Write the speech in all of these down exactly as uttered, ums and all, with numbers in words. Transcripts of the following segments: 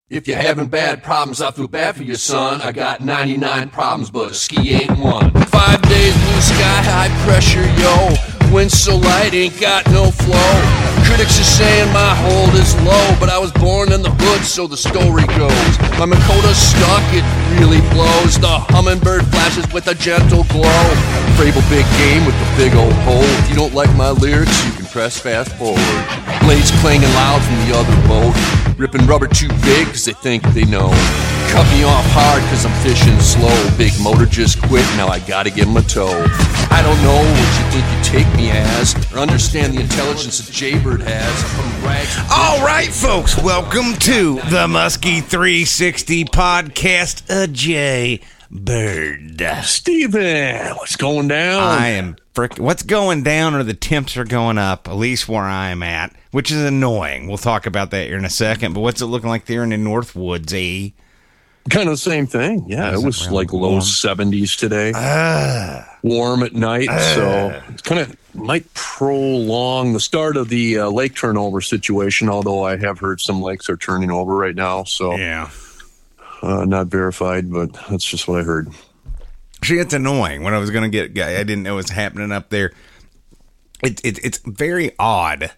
If you're having bad problems, I feel bad for your son. I got ninety-nine problems, but a ski ain't one. Five days, blue sky, high pressure, yo. Wind so light, ain't got no flow. Critics are saying my hold is low, but I was born in the hood, so the story goes. My Makota's stuck, it really blows. The hummingbird flashes with a gentle glow. Frable big game with the big old hole. If you don't like my lyrics, you can press fast forward. Blades clanging loud from the other boat. Ripping rubber too big, cause they think they know. Cut me off hard, cause I'm fishing slow. Big motor just quit, now I gotta give him a tow. I don't know what you think you take me as, or understand the intelligence that Jaybird has. From rags. All right, folks, welcome to the Muskie three sixty podcast. A J Bird. Steven, what's going down? I am frick. What's going down, or the temps are going up, at least where I'm at, which is annoying. We'll talk about that here in a second. But what's it looking like there in the Northwoods, eh? Kind of the same thing. Yeah, Is it was it like warm? low seventies today. Ah. Warm at night, Ah. so it kind of might prolong the start of the uh, lake turnover situation, although I have heard some lakes are turning over right now, so Yeah. uh, not verified, but that's just what I heard. See, it's annoying. When I was going to get, I didn't know it was happening up there. It, it, it's very odd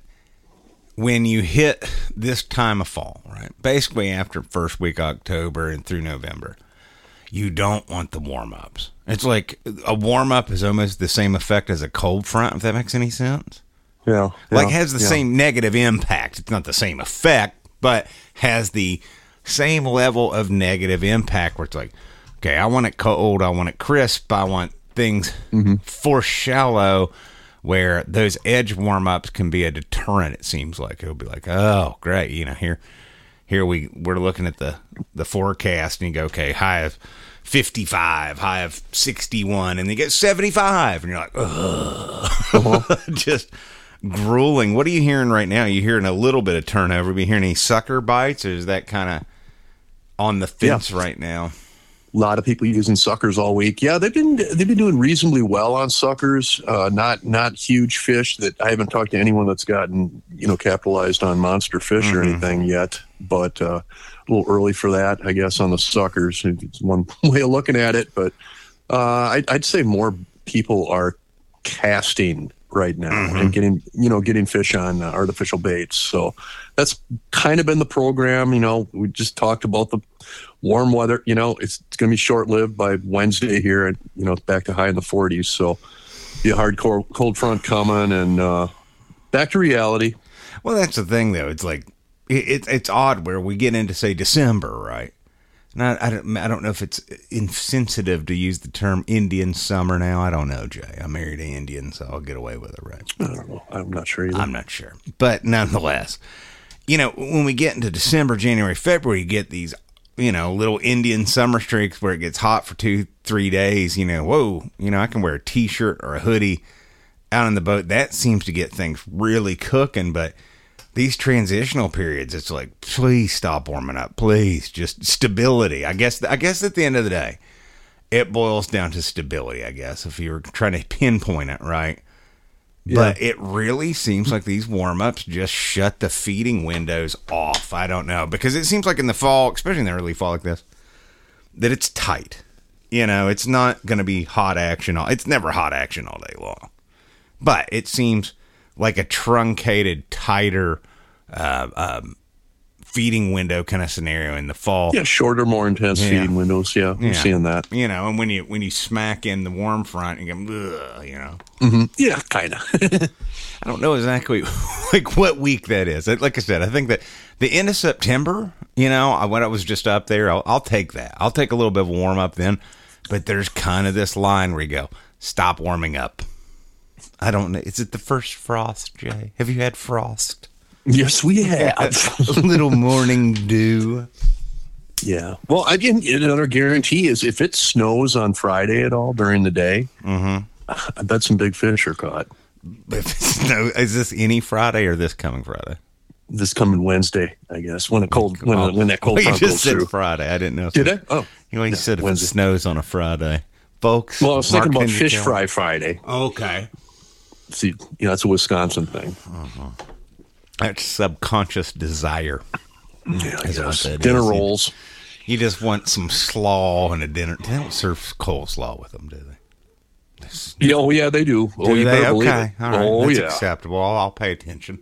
when you hit this time of fall, right? Basically after first week of October and through November, you don't want the warm-ups. It's like a warm-up is almost the same effect as a cold front, if that makes any sense. Yeah. Like yeah, has the yeah. same negative impact. It's not the same effect, but has the same level of negative impact where it's like, okay, I want it cold, I want it crisp, I want things Mm-hmm. for shallow, where those edge warm-ups can be a deterrent, it seems like. It'll be like, oh, great, you know, here here we, we're looking at the, the forecast, and you go, okay, high of fifty-five, high of sixty-one, and then you get seventy-five, and you're like, ugh. Uh-huh. Just grueling. What are you hearing right now? Are you hearing a little bit of turnover? Are you hearing any sucker bites, or is that kind of on the fence Yeah. right now? A lot of people using suckers all week. Yeah, they've been they've been doing reasonably well on suckers. Uh, not not huge fish. That I haven't talked to anyone that's gotten you know capitalized on monster fish Mm-hmm. or anything yet. But uh, a little early for that, I guess, on the suckers. It's one way of looking at it. But uh, I'd, I'd say more people are casting right now Mm-hmm. and getting you know getting fish on uh, artificial baits. So that's kind of been the program. You know, we just talked about the warm weather. You know, it's, it's going to be short lived by Wednesday here, and you know it's back to high in the forties. So be a hardcore cold front coming, and uh, back to reality. Well, that's the thing, though. It's like it, it's it's odd where we get into, say, December, right? Not I don't I don't know if it's insensitive to use the term Indian summer now. I don't know, Jay. I'm married to Indian, so I'll get away with it, right? I don't know. I'm not sure either. I'm not sure, but nonetheless, you know, when we get into December, January, February, you get these, you know, little Indian summer streaks where it gets hot for two, three days. You know, whoa, you know, I can wear a t-shirt or a hoodie out on the boat. That seems to get things really cooking, but these transitional periods, it's like, please stop warming up. Please, just stability. I guess I guess at the end of the day, it boils down to stability, I guess, if you were trying to pinpoint it, right? Yeah. But it really seems like these warm-ups just shut the feeding windows off. I don't know. Because it seems like in the fall, especially in the early fall like this, that it's tight. You know, it's not going to be hot action. All, it's never hot action all day long. But it seems like a truncated, tighter uh, um, feeding window kind of scenario in the fall. Yeah, shorter, more intense Yeah. feeding windows. Yeah, I'm Yeah. seeing that. You know, and when you when you smack in the warm front, you go, ugh, you know. Mm-hmm. Yeah, kind of. I don't know exactly like what week that is. Like I said, I think that the end of September, you know, I, when I was just up there, I'll, I'll take that. I'll take a little bit of a warm up then. But there's kind of this line where you go, stop warming up. I don't know. Is it the first frost, Jay? Have you had frost? Yes, we have. A little morning dew. Yeah. Well, I didn't. Another guarantee is if it snows on Friday at all during the day, Mm-hmm. I bet some big fish are caught. If it's no, is this any Friday or this coming Friday? This coming Wednesday, I guess, when a cold when, Oh, when that cold well, you front just goes said through. Friday. I didn't know. Did I? Oh, You know, you No, said if Wednesday. it snows on a Friday, folks. Well, I was thinking mark about in your Fish calendar. Fry Friday. Okay. See, you know, that's a Wisconsin thing. That's subconscious desire. Yeah, I Is guess. what that Dinner is. rolls. You just want some slaw and a dinner. They don't serve coleslaw with them, do they? Yeah, oh, yeah, they do. Oh, Do you they? better believe Okay. it. All right. Oh, That's yeah. acceptable. I'll, I'll pay attention.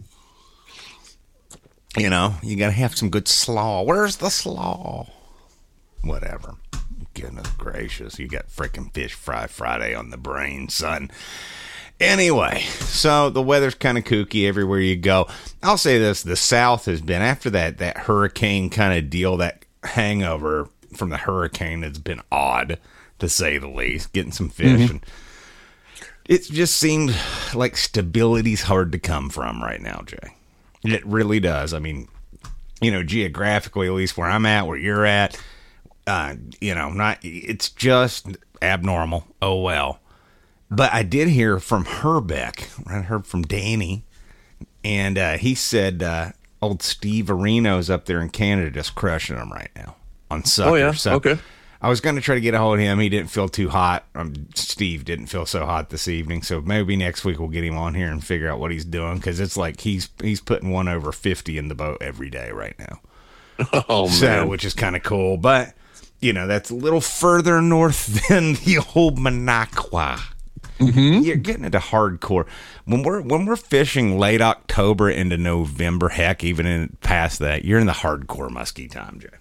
You know, you got to have some good slaw. Where's the slaw? Whatever. Goodness gracious. You got freaking fish fry Friday on the brain, son. Anyway, so the weather's kind of kooky everywhere you go. I'll say this. The South has been, after that, that hurricane kind of deal, that hangover from the hurricane has been odd, to say the least. Getting some fish. Mm-hmm. And it just seemed like stability's hard to come from right now, Jay. It really does. I mean, you know, geographically, at least where I'm at, where you're at, uh, you know, not, it's just abnormal. Oh, well. But I did hear from Herbeck. I heard from Danny, and uh, he said uh, old Steve Areno's up there in Canada just crushing them right now on Sucker. Oh, yeah? So okay. I was going to try to get a hold of him. He didn't feel too hot. Um, Steve didn't feel so hot this evening. So maybe next week we'll get him on here and figure out what he's doing, because it's like he's he's putting one over fifty in the boat every day right now. Oh, so, man. which is kind of cool. But, you know, that's a little further north than the old Minocqua. Mm-hmm. You're getting into hardcore. When we're when we're fishing late October into November, heck, even in past that, you're in the hardcore muskie time, Jay.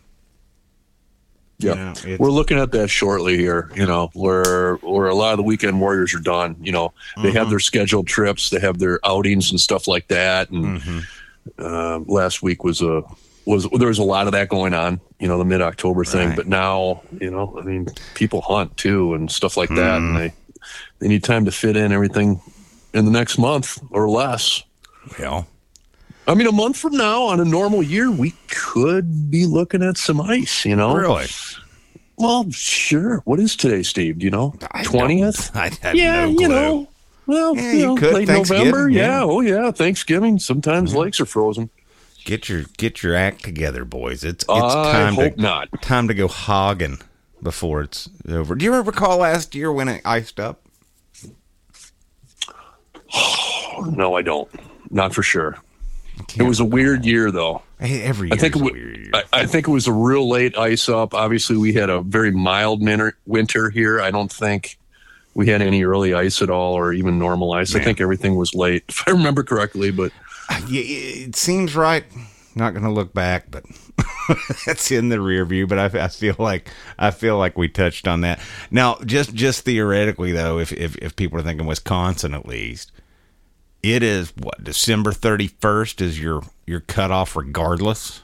Yeah, you know, we're looking at that shortly here. You know, where where a lot of the weekend warriors are done. You know, they mm-hmm. have their scheduled trips, they have their outings and stuff like that. And mm-hmm. uh, last week was a was there was a lot of that going on. You know, the mid October thing. Right. But now, you know, I mean, people hunt too and stuff like that, mm. and they. They need time to fit in everything in the next month or less. Well, I mean, a month from now on a normal year, we could be looking at some ice, you know? Really? Well, sure. What is today, Steve? Do you know? twentieth? I have yeah, no clue. you know. Well, yeah, you you know, could. late November. Yeah. yeah. Oh, yeah. Thanksgiving. Sometimes mm-hmm. lakes are frozen. Get your get your act together, boys. It's it's I time hope to not. time to go hogging before it's over. Do you ever recall last year when it iced up? No, I don't. Not for sure. It was a weird year, though. Hey, every year I think is it a was, weird year. I, I think it was a real late ice up. Obviously, we had a very mild winter, winter here. I don't think we had any early ice at all, or even normal ice. Man. I think everything was late, if I remember correctly. But yeah, it seems right. Not going to look back, but that's in the rear view. But I, I feel like I feel like we touched on that. Now, just just theoretically, though, if if, if people are thinking Wisconsin at least. It is, what, December thirty-first is your, your cutoff regardless?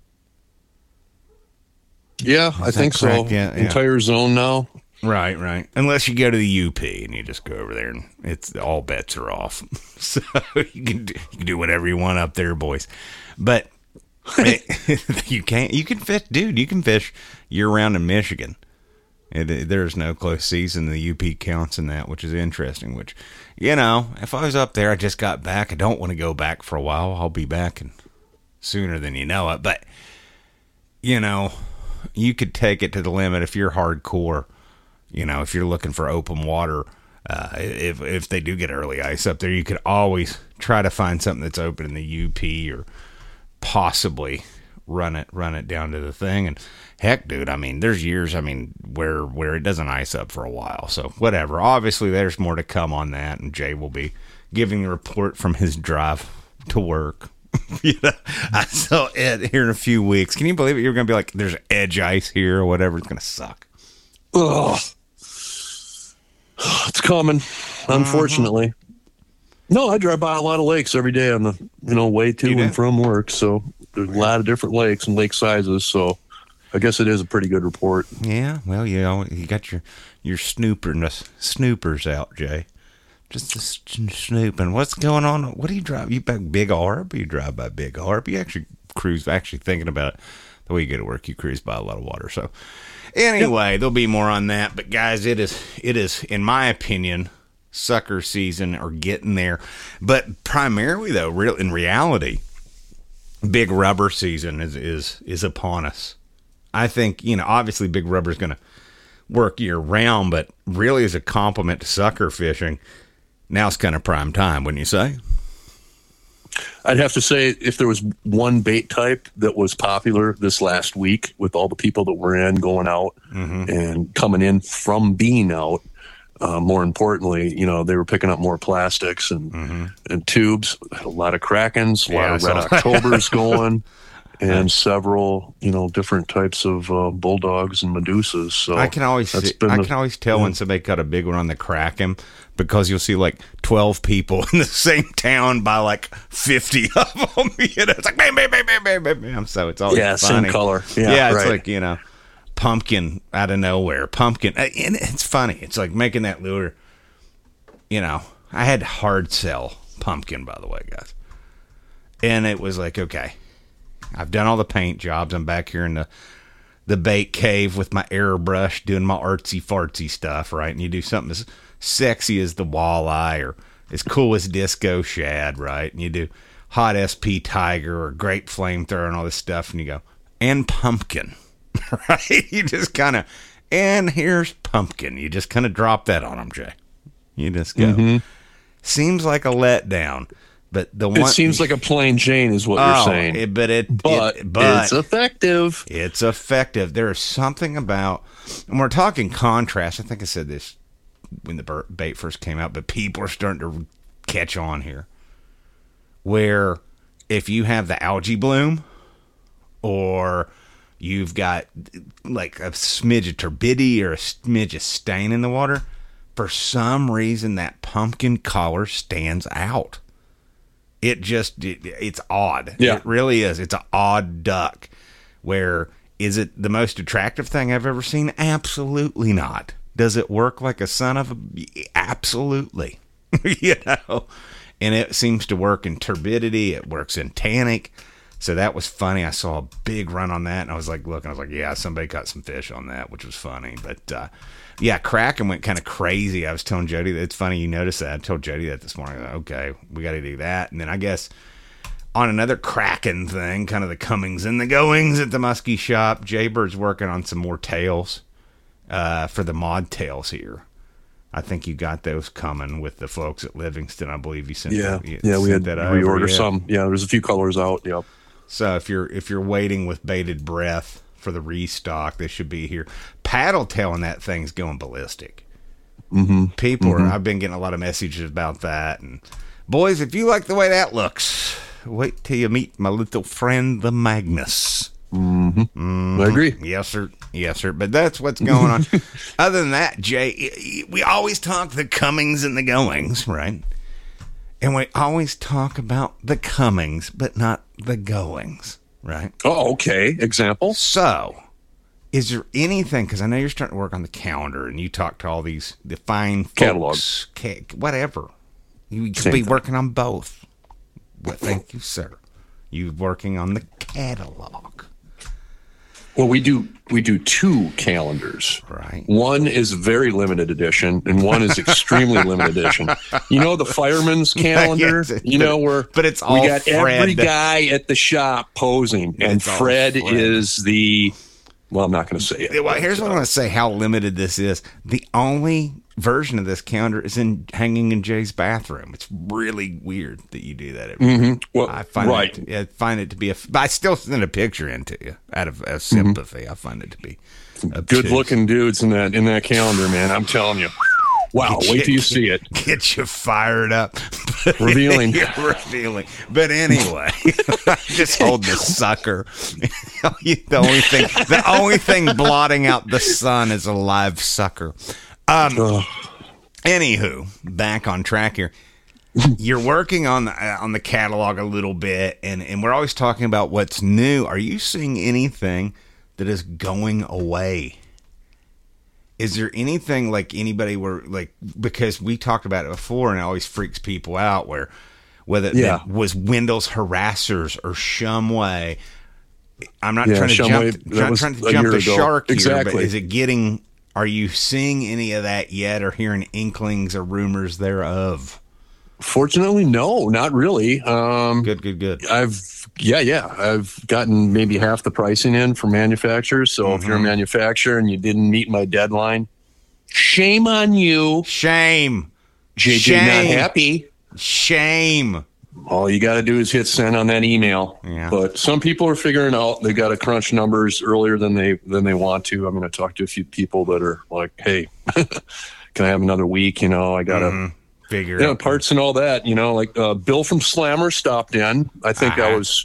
Yeah, is I think correct? so. Yeah, Entire yeah. zone now. Right, right. Unless you go to the U P and you just go over there and it's all bets are off. So you can do, you can do whatever you want up there, boys. But it, you can't, you can fish, dude, you can fish year round in Michigan. It, it, there's no close season. The U P counts in that, which is interesting. Which, you know, if I was up there, I just got back. I don't want to go back for a while. I'll be back and sooner than you know it. But, you know, you could take it to the limit if you're hardcore. You know, if you're looking for open water, uh, if if they do get early ice up there, you could always try to find something that's open in the U P or possibly run it run it down to the thing. And heck, dude, I mean, there's years, I mean, where where it doesn't ice up for a while. So whatever. Obviously, there's more to come on that, and Jay will be giving a report from his drive to work. You know, I saw Ed here in a few weeks. Can you believe it? You're going to be like, there's edge ice here or whatever. It's going to suck. Ugh. It's coming, unfortunately. Mm-hmm. No, I drive by a lot of lakes every day on the you know way to and from work. So there's a lot of different lakes and lake sizes. So I guess it is a pretty good report. Yeah, well, you know, you got your your snooperness snoopers out, Jay. Just, just snooping. What's going on? What do you drive? You back Big Harb? You drive by Big Harb? You actually cruise? Actually thinking about it, the way you go to work, you cruise by a lot of water. So anyway, yep. There'll be more on that. But guys, it is it is in my opinion, sucker season or getting there. But primarily though, real in reality, big rubber season is is is upon us. I think, you know, obviously big rubber is going to work year round, but really as a complement to sucker fishing, now's kind of prime time, wouldn't you say? I'd have to say if there was one bait type that was popular this last week with all the people that were in, going out mm-hmm. and coming in from being out, uh, more importantly, you know, they were picking up more plastics and, mm-hmm. and tubes, a lot of Krakens, a yeah, lot of Red Octobers going. And several, you know, different types of uh, bulldogs and Medusas. So I can always see, I the, can always tell yeah. when somebody got a big one on the Kraken, because you'll see like twelve people in the same town by like fifty of them. You know, it's like bam, bam, bam, bam, bam, bam, bam. So it's always yeah, funny. Same color. Yeah, yeah it's right. like, you know, pumpkin out of nowhere, pumpkin, and it's funny. It's like making that lure. You know, I had hard sell pumpkin, by the way, guys, and it was like, okay, I've done all the paint jobs. I'm back here in the the bait cave with my airbrush doing my artsy fartsy stuff, right? And you do something as sexy as the walleye or as cool as disco shad, right? And you do hot S P tiger or grape flamethrower and all this stuff, and you go, and pumpkin, right? You just kind of, and here's pumpkin. You just kind of drop that on them, Jay. You just go. Mm-hmm. Seems like a letdown. But the one, it seems like a plain Jane is what oh, you're saying. It, but it, but, it, but it's effective. It's effective. There is something about, and we're talking contrast. I think I said this when the bait first came out, but people are starting to catch on here. Where if you have the algae bloom, or you've got like a smidge of turbidity or a smidge of stain in the water, for some reason that pumpkin color stands out. It just, it, it's odd. Yeah. It really is. It's an odd duck. Where, is it the most attractive thing I've ever seen? Absolutely not. Does it work like a son of a... Absolutely. You know? And it seems to work in turbidity. It works in tannic. So that was funny. I saw a big run on that, and I was like, look, I was like, yeah, somebody caught some fish on that, which was funny. But, uh, yeah, Kraken went kind of crazy. I was telling Jody that it's funny you noticed that. I told Jody that this morning. Like, okay, we got to do that. And then I guess on another Kraken thing, kind of the comings and the goings at the Muskie shop, Jaybird's working on some more tails uh, for the mod tails here. I think you got those coming with the folks at Livingston. I believe you sent yeah, that. You yeah, sent we had that reorder yeah. some. Yeah, there's a few colors out. Yep. So if you're if you're waiting with bated breath for the restock, they should be here. Paddle tailing that thing's going ballistic. Mm-hmm. People mm-hmm. are. I've been getting a lot of messages about that. And boys, if you like the way that looks, wait till you meet my little friend, the Magnus. Mm-hmm. Mm-hmm. I agree. Yes, sir. Yes, sir. But that's what's going on. Other than that, Jay, we always talk the comings and the goings, right? And we always talk about the comings, but not the goings, right? Oh, okay. Example? So, is there anything, because I know you're starting to work on the calendar, and you talk to all these, the fine folks, ca- whatever. You could be working on both. Well, thank you, sir. You're working on the catalog. Well, we do we do two calendars. Right. One is very limited edition, and one is extremely limited edition. You know the fireman's calendar. Yes, you know where, but it's all we got Fred. Every guy at the shop posing, and it's Fred, Fred is the. Well, I'm not going to say it. Well, here's what I'm going to say: how limited this is. The only version of this calendar is in hanging in Jay's bathroom. It's really weird that you do that. Every mm-hmm. Well, I find right. it to, I find it to be a. But I still send a picture into you out of, of sympathy. Mm-hmm. I find it to be good looking dudes in that in that calendar, man. I'm telling you. Wow, get wait you, till you see it. Get you fired up. Revealing. Revealing. But anyway, just hold the sucker. the only thing the only thing blotting out the sun is a live sucker. Um oh. Anywho, back on track here. You're working on the, uh, on the catalog a little bit, and, and we're always talking about what's new. Are you seeing anything that is going away? Is there anything like anybody were like, because we talked about it before and it always freaks people out where whether yeah. it was Wendell's Harassers or Shumway. I'm not yeah, trying to Shumway, jump, not trying to jump the ago. shark exactly. here, but is it getting, are you seeing any of that yet or hearing inklings or rumors thereof? Fortunately, no, not really. Um, good, good, good. I've, yeah, yeah. I've gotten maybe half the pricing in from manufacturers. So mm-hmm. if you're a manufacturer and you didn't meet my deadline, shame on you. Shame. J J Shame. not happy. Shame. all you got to do is hit send on that email. Yeah. But some people are figuring out they got to crunch numbers earlier than they than they want to. I'm going to talk to a few people that are like, hey, can I have another week? You know, I got to mm-hmm. figure yeah, out parts and all that. You know, like uh, Bill from Slammer stopped in. I think uh-huh. I was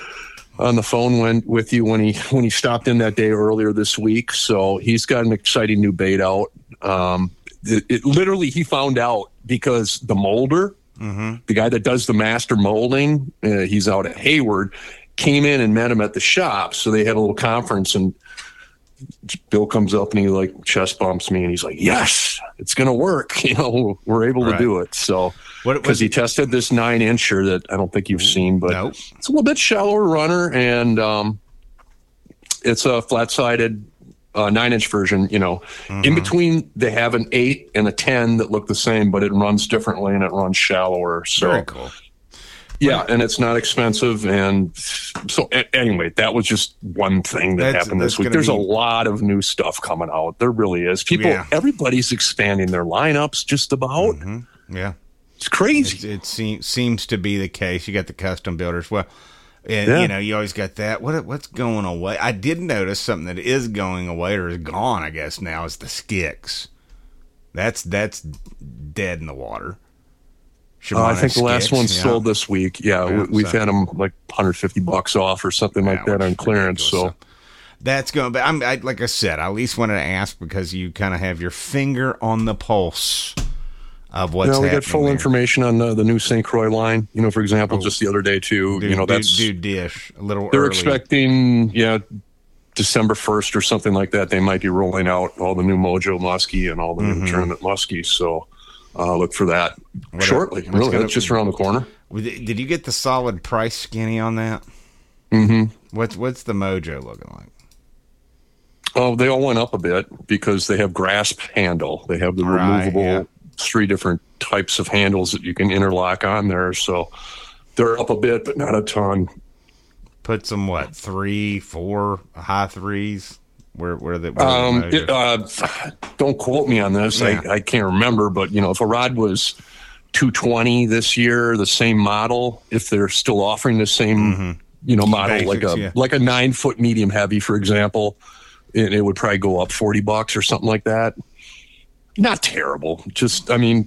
on the phone when with you when he when he stopped in that day earlier this week. So he's got an exciting new bait out. Um, it, it literally he found out because the molder. Mm-hmm. The guy that does the master molding, uh, he's out at Hayward, came in and met him at the shop. So they had a little conference, and Bill comes up and he like chest bumps me, and he's like, "Yes, it's going to work." You know, we're able right. to do it. So because he tested this nine incher that I don't think you've seen, but nope. it's a little bit shallower runner, and um, it's a flat sided. Uh, nine inch version, you know, mm-hmm. in between they have an eight and a ten that look the same, but it runs differently and it runs shallower. So, very cool. Yeah, and it's not expensive. And so, a- anyway, that was just one thing that That's- happened that's this week. gonna There's be- a lot of new stuff coming out. There really is. People, Yeah. everybody's expanding their lineups just about. Mm-hmm. Yeah. It's crazy. It's, it seems seems to be the case. You got the custom builders. Well, and, Yeah. you know, you always got that. What what's going away? I did notice something that is going away or is gone. I guess now is the Skix. That's that's dead in the water. Uh, I think the last Skix, one yeah. sold this week. Yeah, Yeah, we, we've so- had them like one hundred fifty bucks off or something like Yeah, that which on is clearance. ridiculous. So. That's going. But I'm I, like I said, I at least wanted to ask because you kind of have your finger on the pulse of what's No, we happening. got full there. information on the, the new Saint Croix line. You know, for example, Oh. just the other day too. Do, you know, do- that's do dish a little. they're early. expecting. Yeah, December first or something like that. They might be rolling out all the new Mojo Muskie and all the Mm-hmm. new Tournament Muskies. So uh, look for that What shortly. what's Really, gonna- that's just around the corner. Did you get the solid price skinny on that? Mm-hmm. What's what's the Mojo looking like? Oh, they all went up a bit because they have grasp handle. They have the Right, removable yeah. three different types of handles that you can interlock on there. So they're up a bit, but not a ton. Put some what three, four high threes. Where where the, where Um, the it, uh, don't quote me on this. Yeah. I, I can't remember, but you know, if a rod was two twenty this year, the same model, if they're still offering the same, you know, model, Basics, like a yeah. like a nine foot medium heavy, for example, it, it would probably go up forty bucks or something like that. Not terrible. Just, I mean,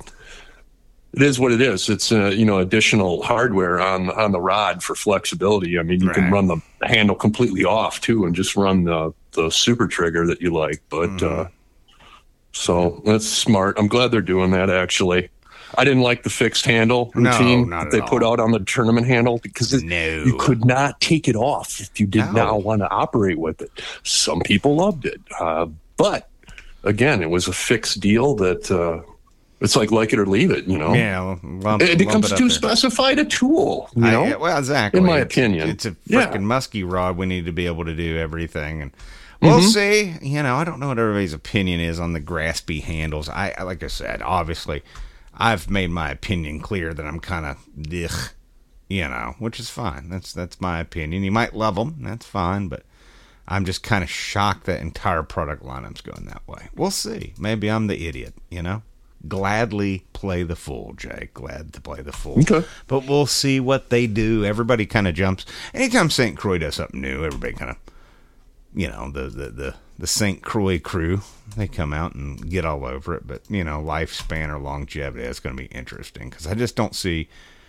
it is what it is. It's uh, you know, additional hardware on on the rod for flexibility. I mean, you Right. can run the handle completely off too, and just run the the super trigger that you like. But Mm-hmm. uh, so that's smart. I'm glad they're doing that. Actually, I didn't like the fixed handle No, routine not that at they put all. out on the tournament handle because it, No. you could not take it off if you did No. not want to operate with it. Some people loved it, uh, but again, it was a fixed deal that. Uh, It's like like it or leave it, you know. Yeah, lump, It becomes lump it too up there. specified a tool, you know. I, yeah, well, exactly. in my It's- opinion. it's a Yeah. freaking musky rod. We need to be able to do everything, and we'll Mm-hmm. see. You know, I don't know what everybody's opinion is on the graspy handles. I, I like I said, obviously, I've made my opinion clear that I'm kind of, you know, which is fine. That's that's my opinion. You might love them, that's fine, but I'm just kind of shocked that entire product lineup's going that way. We'll see. Maybe I'm the idiot, you know. Gladly play the fool, Jay. Glad to play the fool. Okay. But we'll see what they do. Everybody kind of jumps. Anytime Saint Croix does something new, everybody kind of, you know, the, the, the, the Saint Croix crew, they come out and get all over it. But, you know, lifespan or longevity, that's going to be interesting. Because I just don't see,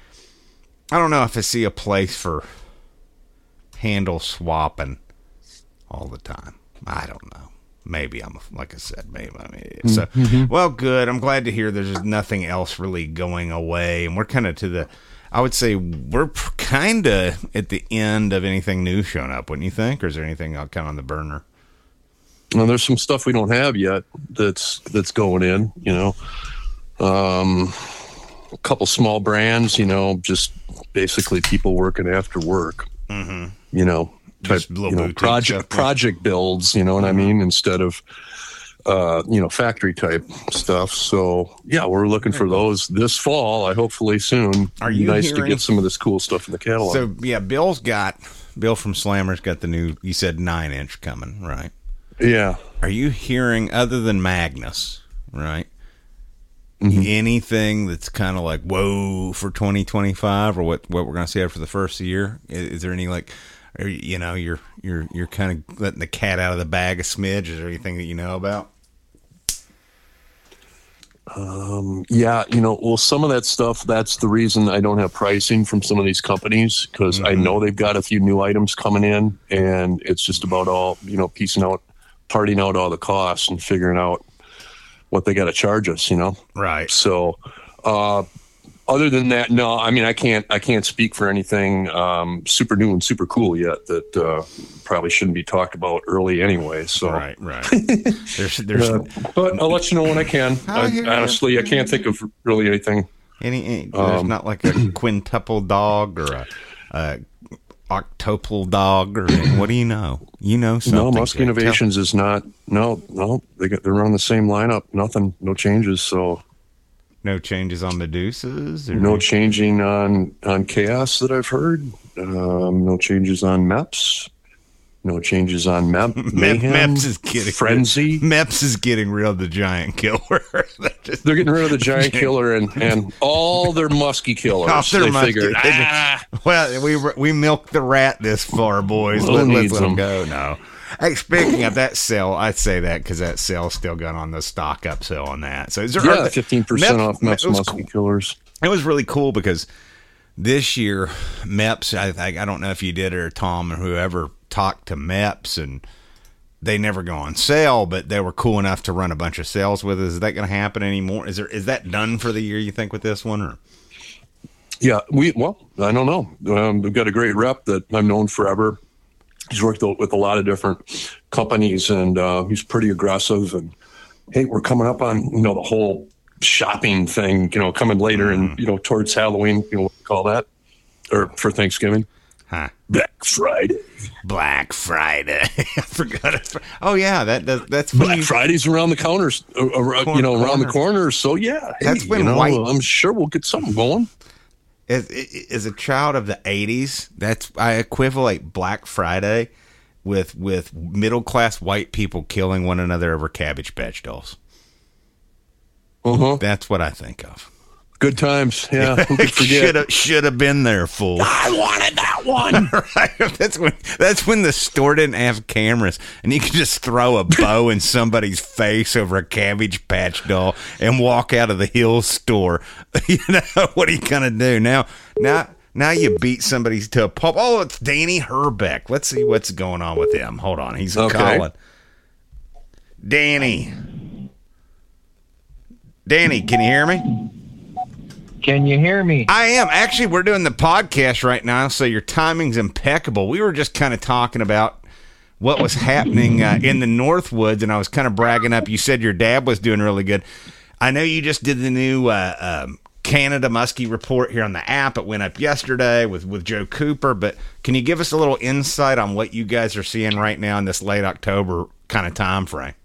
I don't know if I see a place for handle swapping all the time. I don't know. Maybe I'm, like I said, maybe I'm an idiot. So, well, good. I'm glad to hear there's nothing else really going away. And we're kind of to the, I would say we're kind of at the end of anything new showing up, wouldn't you think? Or is there anything kind of on the burner? Well, there's some stuff we don't have yet that's that's going in. You know, um, a couple small brands. You know, just basically people working after work. Mm-hmm. You know. Type, Just little you know, boutique project stuff, yeah. project builds, you know what I mean, instead of uh, you know, factory type stuff. So yeah, we're looking for those this fall. I hopefully soon. Are Be you nice to hearing- get some of this cool stuff in the catalog? So, yeah, Bill's got, Bill from Slammer's got the new, you said nine inch coming, right? yeah, Are you hearing, other than Magnus, right? Mm-hmm. Anything that's kind of like whoa for twenty twenty-five, or what, what we're going to see after the first year? Is, is there any like, are, you know, you're you're you're kind of letting the cat out of the bag a smidge? Is there anything that you know about? Um, yeah, you know, well, some of that stuff, that's the reason I don't have pricing from some of these companies, because mm-hmm. I know they've got a few new items coming in, and it's just about all, you know, piecing out, parting out all the costs and figuring out what they got to charge us, you know? Right. So, uh, other than that, no, I mean, I can't, I can't speak for anything, um, super new and super cool yet that, uh, probably shouldn't be talked about early anyway. So, right, right. there's, there's, uh, but I'll let you know when I can. I, honestly, I can't think of really anything. Any, any there's Um, not like a quintuple dog or a, a octuple dog, or what do you know? You know something. No, Muskie Innovations is not. No, no, they got they're on the same lineup. Nothing, no changes. So no changes on Medusas. Or no changing on on Chaos that I've heard. Um, no changes on Meps. No changes on Mep. Mayhem. Meps is getting Frenzy. Meps is getting rid of the giant killer. Just, They're getting rid of the giant killer and, and all their musky killers. Oh, they musky. figured, ah, well, we we milked the rat this far, boys. Who Let, let's needs let them them? go. No. Hey, speaking of that sale, I'd say that because that sale's still going on, the stock up sale on that. So is there yeah, fifteen percent off Meps musky cool. killers. It was really cool because this year Meps, I, I I don't know if you did it or Tom or whoever talked to Meps, and they never go on sale, but they were cool enough to run a bunch of sales with us. Is that going to happen anymore? Is there is that done for the year, you think, with this one? Or Yeah, we well, I don't know. Um, we've got a great rep that I've known forever. He's worked with a lot of different companies, and uh, he's pretty aggressive. And hey, we're coming up on you know the whole shopping thing, you know, coming later, mm. and you know towards Halloween, you know, what we call that, or for Thanksgiving, huh? Black Friday. Black Friday. I forgot it. Oh yeah, that does. That's Black you, Friday's around the counters, uh, uh, you know, around the corner. So yeah, hey, that's when you know, white. I'm sure we'll get something going. As, as a child of the eighties, that's I equivalent Black Friday with with middle class white people killing one another over Cabbage Patch Dolls. Uh-huh. That's what I think of. Good times, yeah. Who could forget? should have should have been there, fool. I wanted that one. Right. That's when that's when the store didn't have cameras, and you could just throw a bow in somebody's face over a Cabbage Patch Doll and walk out of the Hills store. You know what are you gonna do now? Now, now you beat somebody to a pulp. Oh, it's Danny Herbeck. Let's see what's going on with him. Hold on, he's okay. calling. Danny, Danny, can you hear me? Can you hear me? I am. Actually, we're doing the podcast right now, so your timing's impeccable. We were just kind of talking about what was happening uh, in the Northwoods, and I was kind of bragging up. You said your dad was doing really good. I know you just did the new uh, um, Canada Muskie report here on the app. It went up yesterday with, with Joe Cooper, but can you give us a little insight on what you guys are seeing right now in this late October kind of time frame?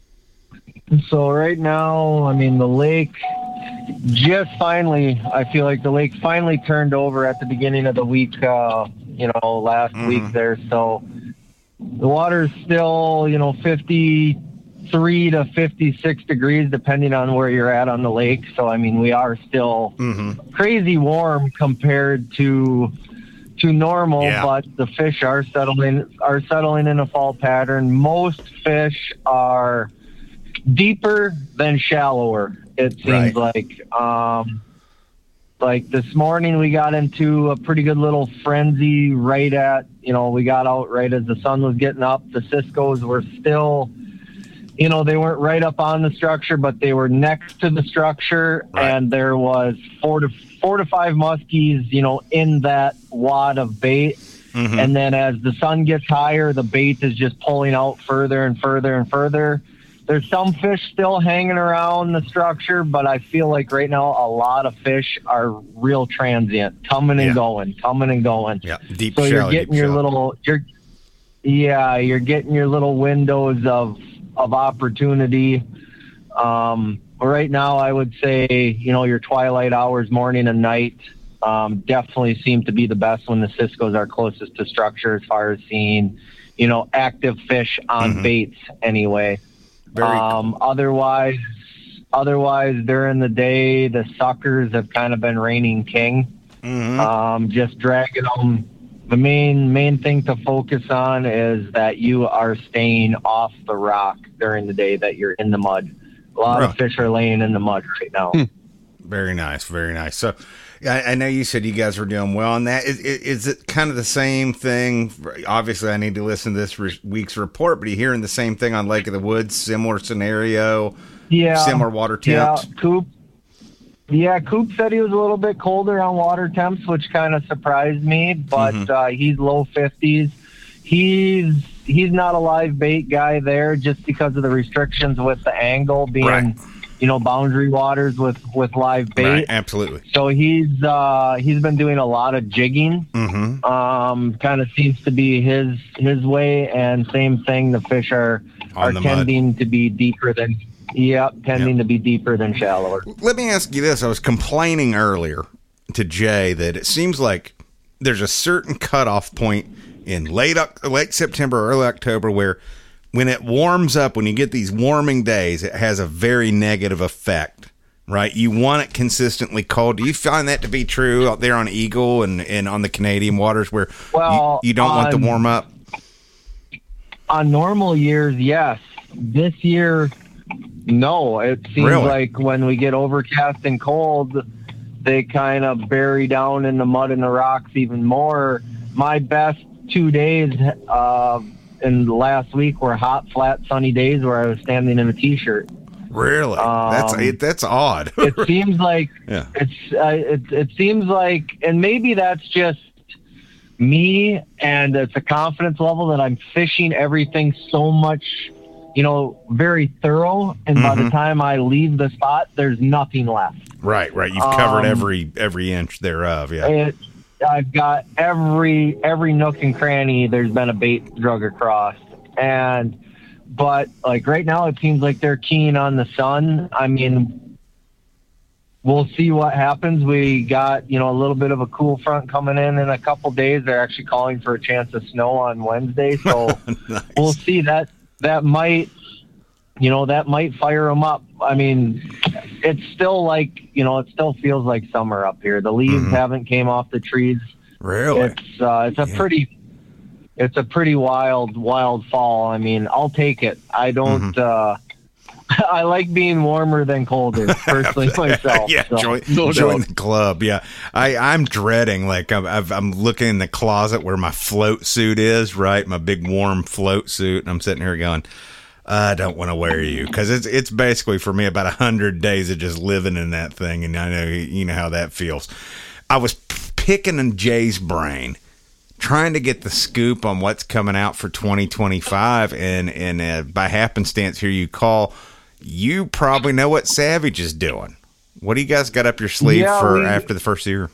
So right now, I mean, the lake just finally, I feel like the lake finally turned over at the beginning of the week, uh, you know, last mm-hmm. week there. So the water's still, you know, fifty-three to fifty-six degrees, depending on where you're at on the lake. So, I mean, we are still mm-hmm. crazy warm compared to to normal, yeah. but the fish are settling, are settling in a fall pattern. Most fish are deeper than shallower, it seems right. like. Um, like this morning we got into a pretty good little frenzy right at, you know, we got out right as the sun was getting up. The Cisco's were still, you know, they weren't right up on the structure, but they were next to the structure. Right. And there was four to four to five muskies, you know, in that wad of bait. Mm-hmm. And then as the sun gets higher, the bait is just pulling out further and further and further. There's some fish still hanging around the structure, but I feel like right now a lot of fish are real transient, coming and yeah. going, coming and going. Yeah, deep So shallow, you're getting your shallow. little, you're, yeah, you're getting your little windows of of opportunity. Um, right now, I would say, you know, your twilight hours, morning and night, um, definitely seem to be the best when the Cisco's are closest to structure as far as seeing, you know, active fish on mm-hmm. baits anyway. Very um, cool. Otherwise, otherwise, during the day, the suckers have kind of been reigning king. Mm-hmm. Um, just dragging them. The main main thing to focus on is that you are staying off the rock during the day, that you're in the mud. A lot Really? of fish are laying in the mud right now. Hmm. Very nice, very nice. So, I, I know you said you guys were doing well on that. Is, is, is it kind of the same thing? Obviously, I need to listen to this re- week's report, but are you hearing the same thing on Lake of the Woods? Similar scenario, Yeah, similar water yeah. temps. Coop, yeah, Coop said he was a little bit colder on water temps, which kind of surprised me. But Mhm. uh, he's low fifties. He's he's not a live bait guy there, just because of the restrictions with the angle being, Right. you know, boundary waters with with live bait. Right, absolutely. So he's uh, he's been doing a lot of jigging. Mm-hmm. Um, kind of seems to be his his way, and same thing. The fish are On are the mud. tending to be deeper than. Yep, tending Yep. to be deeper than shallower. Let me ask you this. I was complaining earlier to Jay that it seems like there's a certain cutoff point in late Oc- late September, early October, where when it warms up, when you get these warming days, it has a very negative effect, right? You want it consistently cold. Do you find that to be true out there on Eagle and, and on the Canadian waters where Well, you, you don't want to on- warm up? On normal years, yes. This year, no. It seems Really? like when we get overcast and cold, they kind of bury down in the mud and the rocks even more. My best two days uh, in the last week were hot, flat, sunny days where I was standing in a t-shirt. Really? that's Um, it, that's odd. It seems like Yeah. it's uh, it, it seems like, and maybe that's just me, and it's a confidence level that I'm fishing everything so much, you know, very thorough, and by the Mhm. time I leave the spot, there's nothing left. Right, right. You've covered Um, every every inch thereof. Yeah. It, I've got every every nook and cranny. There's been a bait drug across, and but like right now, it seems like they're keen on the sun. I mean, we'll see what happens. We got, you know, a little bit of a cool front coming in in a couple days. They're actually calling for a chance of snow on Wednesday, so Nice. we'll see. That that might, you know, that might fire them up. I mean, it's still like, you know, it still feels like summer up here. The leaves Mhm. haven't came off the trees. Really? It's uh, it's a Yeah. pretty it's a pretty wild wild fall. I mean, I'll take it. I don't. Mm-hmm. Uh, I like being warmer than colder, personally myself. yeah, so. join, No join doubt. the club. Yeah, I, I'm dreading. Like I'm, I've, I'm looking in the closet where my float suit is. Right, my big warm float suit, and I'm sitting here going, I don't want to wear you because it's it's basically for me about a hundred days of just living in that thing, and I know you know how that feels. I was p- picking in Jay's brain, trying to get the scoop on what's coming out for twenty twenty-five, and and uh, by happenstance here you call. You probably know what Savage is doing. What do you guys got up your sleeve Yeah, for we- after the first year?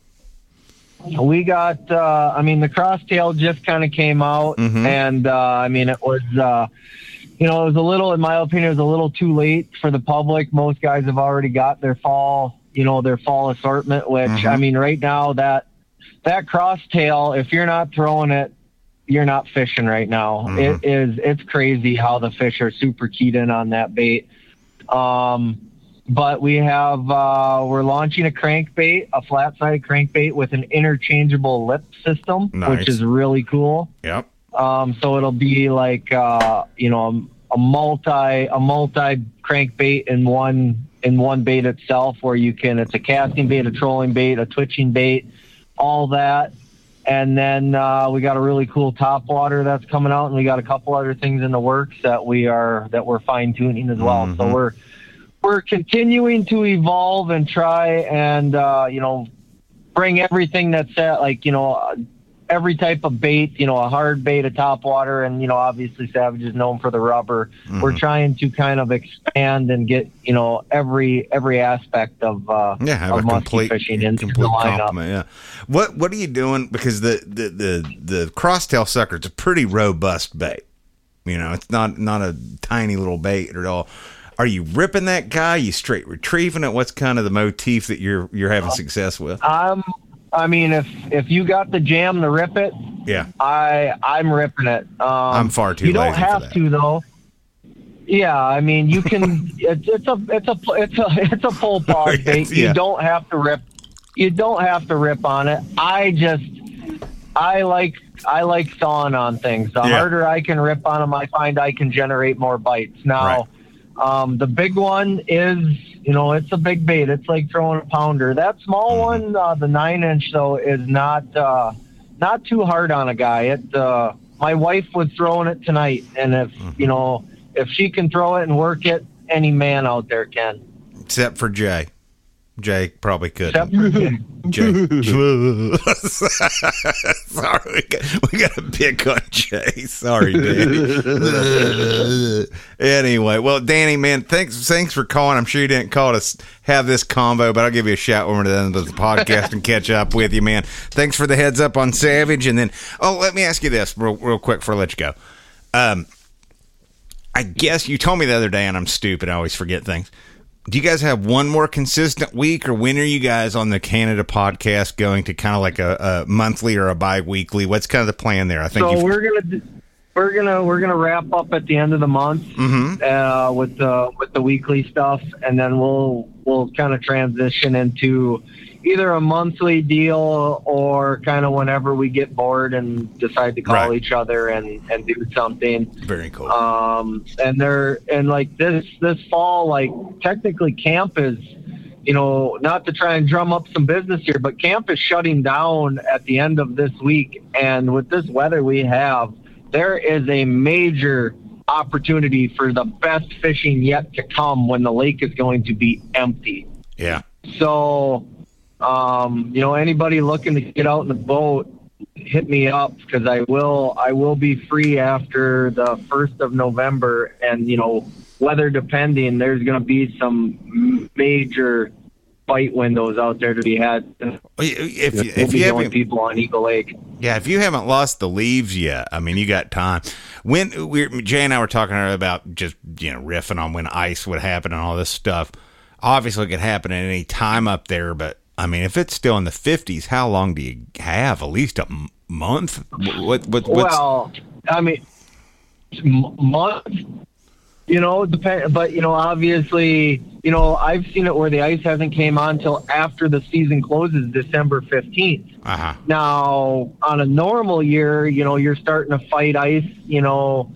We got, uh, I mean, the crosstail just kind of came out, Mhm. and uh, I mean, it was, uh, you know, it was a little, in my opinion, it was a little too late for the public. Most guys have already got their fall, you know, their fall assortment. Which Mhm. I mean, right now that that crosstail, if you're not throwing it, you're not fishing right now. Mhm. It is, it's crazy how the fish are super keyed in on that bait. Um, but we have, uh, we're launching a crankbait, a flat sided crankbait with an interchangeable lip system, Nice. which is really cool. Yep. Um, so it'll be like, uh, you know, a multi, a multi crankbait in one, in one bait itself, where you can, it's a casting bait, a trolling bait, a twitching bait, all that. And then uh, we got a really cool top water that's coming out, and we got a couple other things in the works that we are that we're fine tuning as well. Mhm. So we're we're continuing to evolve and try and uh, you know, bring everything that's at, like, you know, every type of bait, you know, a hard bait, a top water, and, you know, obviously Savage is known for the rubber. Mhm. We're trying to kind of expand and get, you know, every every aspect of uh, Yeah, have of a musky complete, fishing into the complete lineup. complement. Yeah. What What are you doing? Because the the the the crosstail sucker, it's a pretty robust bait. You know, it's not not a tiny little bait at all. Are you ripping that guy? You straight retrieving it? What's kind of the motif that you're you're having success with? Um, I mean, if if you got the jam to rip it, Yeah. I I'm ripping it. Um, I'm far too You don't lazy for have that. to though. Yeah, I mean, you can. It's, it's a it's a it's a it's a full pause bait. You Yeah. don't have to rip. You don't have to rip on it. I just I like I like sawing on things. The Yeah. harder I can rip on them, I find I can generate more bites. Now, um, the big one is, you know, it's a big bait. It's like throwing a pounder. That small Mm-hmm. one, uh, the nine inch though, is not uh, not too hard on a guy. It. Uh, my wife was throwing it tonight, and if Mm-hmm. you know. If she can throw it and work it, any man out there can. Except for Jay. Jay probably couldn't. Except for him. Jay. Sorry, we got, we got to pick on Jay. Sorry, Danny. Anyway, well, Danny, man, thanks thanks for calling. I'm sure you didn't call to have this convo, but I'll give you a shout when we're done with the podcast and catch up with you, man. Thanks for the heads up on Savage. And then, oh, let me ask you this real, real quick before I let you go. Um, I guess you told me the other day, and I'm stupid. I always forget things. Do you guys have one more consistent week, or when are you guys on the Canada podcast going to kind of like a, a monthly or a bi-weekly? What's kind of the plan there? I think So you've, we're gonna do- we're gonna we're gonna wrap up at the end of the month Mhm. uh, with the with the weekly stuff, and then we'll we'll kind of transition into either a monthly deal or kind of whenever we get bored and decide to call Right. each other and and do something. very cool. Um, and they're and like this this fall, like technically camp is, you know, not to try and drum up some business here, but camp is shutting down at the end of this week. And with this weather we have, there is a major opportunity for the best fishing yet to come when the lake is going to be empty. yeah. So, um, you know, anybody looking to get out in the boat, hit me up, because I will I will be free after the first of November, and you know, weather depending, there's going to be some major bite windows out there to be had. Well, If, We'll if be you showing haven't, people on Eagle Lake. yeah, if you haven't lost the leaves yet, I mean, you got time. When we Jay and I were talking earlier about just, you know, riffing on when ice would happen and all this stuff. Obviously, it could happen at any time up there, but I mean, if it's still in the fifties, how long do you have? At least a m- month? What? What? What's, Well, I mean, m- month. You know, depend. But you know, obviously, you know, I've seen it where the ice hasn't came on till after the season closes, December fifteenth. uh huh. Now, on a normal year, you know, you're starting to fight ice, you know,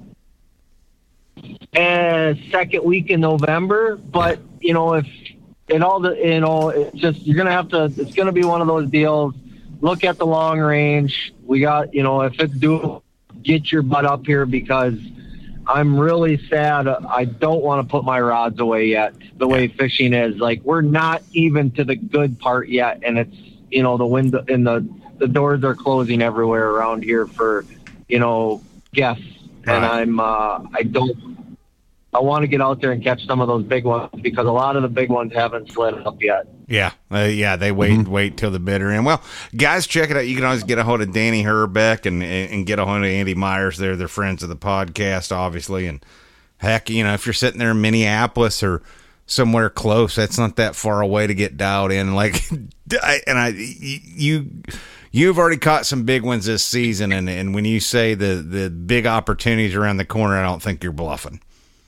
and second week in November. But you know, if it all, the, you know, it's just you're gonna have to. It's gonna be one of those deals. Look at the long range. We got, you know, if it's doable, get your butt up here, because I'm really sad. I don't want to put my rods away yet. The way fishing is, like, we're not even to the good part yet, and it's, you know, the window and the the doors are closing everywhere around here for, you know, guests. And Right. I'm uh, I don't. I want to get out there and catch some of those big ones, because a lot of the big ones haven't slid up yet. Yeah, uh, yeah, they wait wait till the bitter end. Well, guys, check it out. You can always get a hold of Danny Herbeck and and get a hold of Andy Myers. They're they're friends of the podcast, obviously. And heck, you know, if you're sitting there in Minneapolis or somewhere close, that's not that far away to get dialed in. Like, I, and I, you, you've already caught some big ones this season, and and when you say the the big opportunities around the corner, I don't think you're bluffing.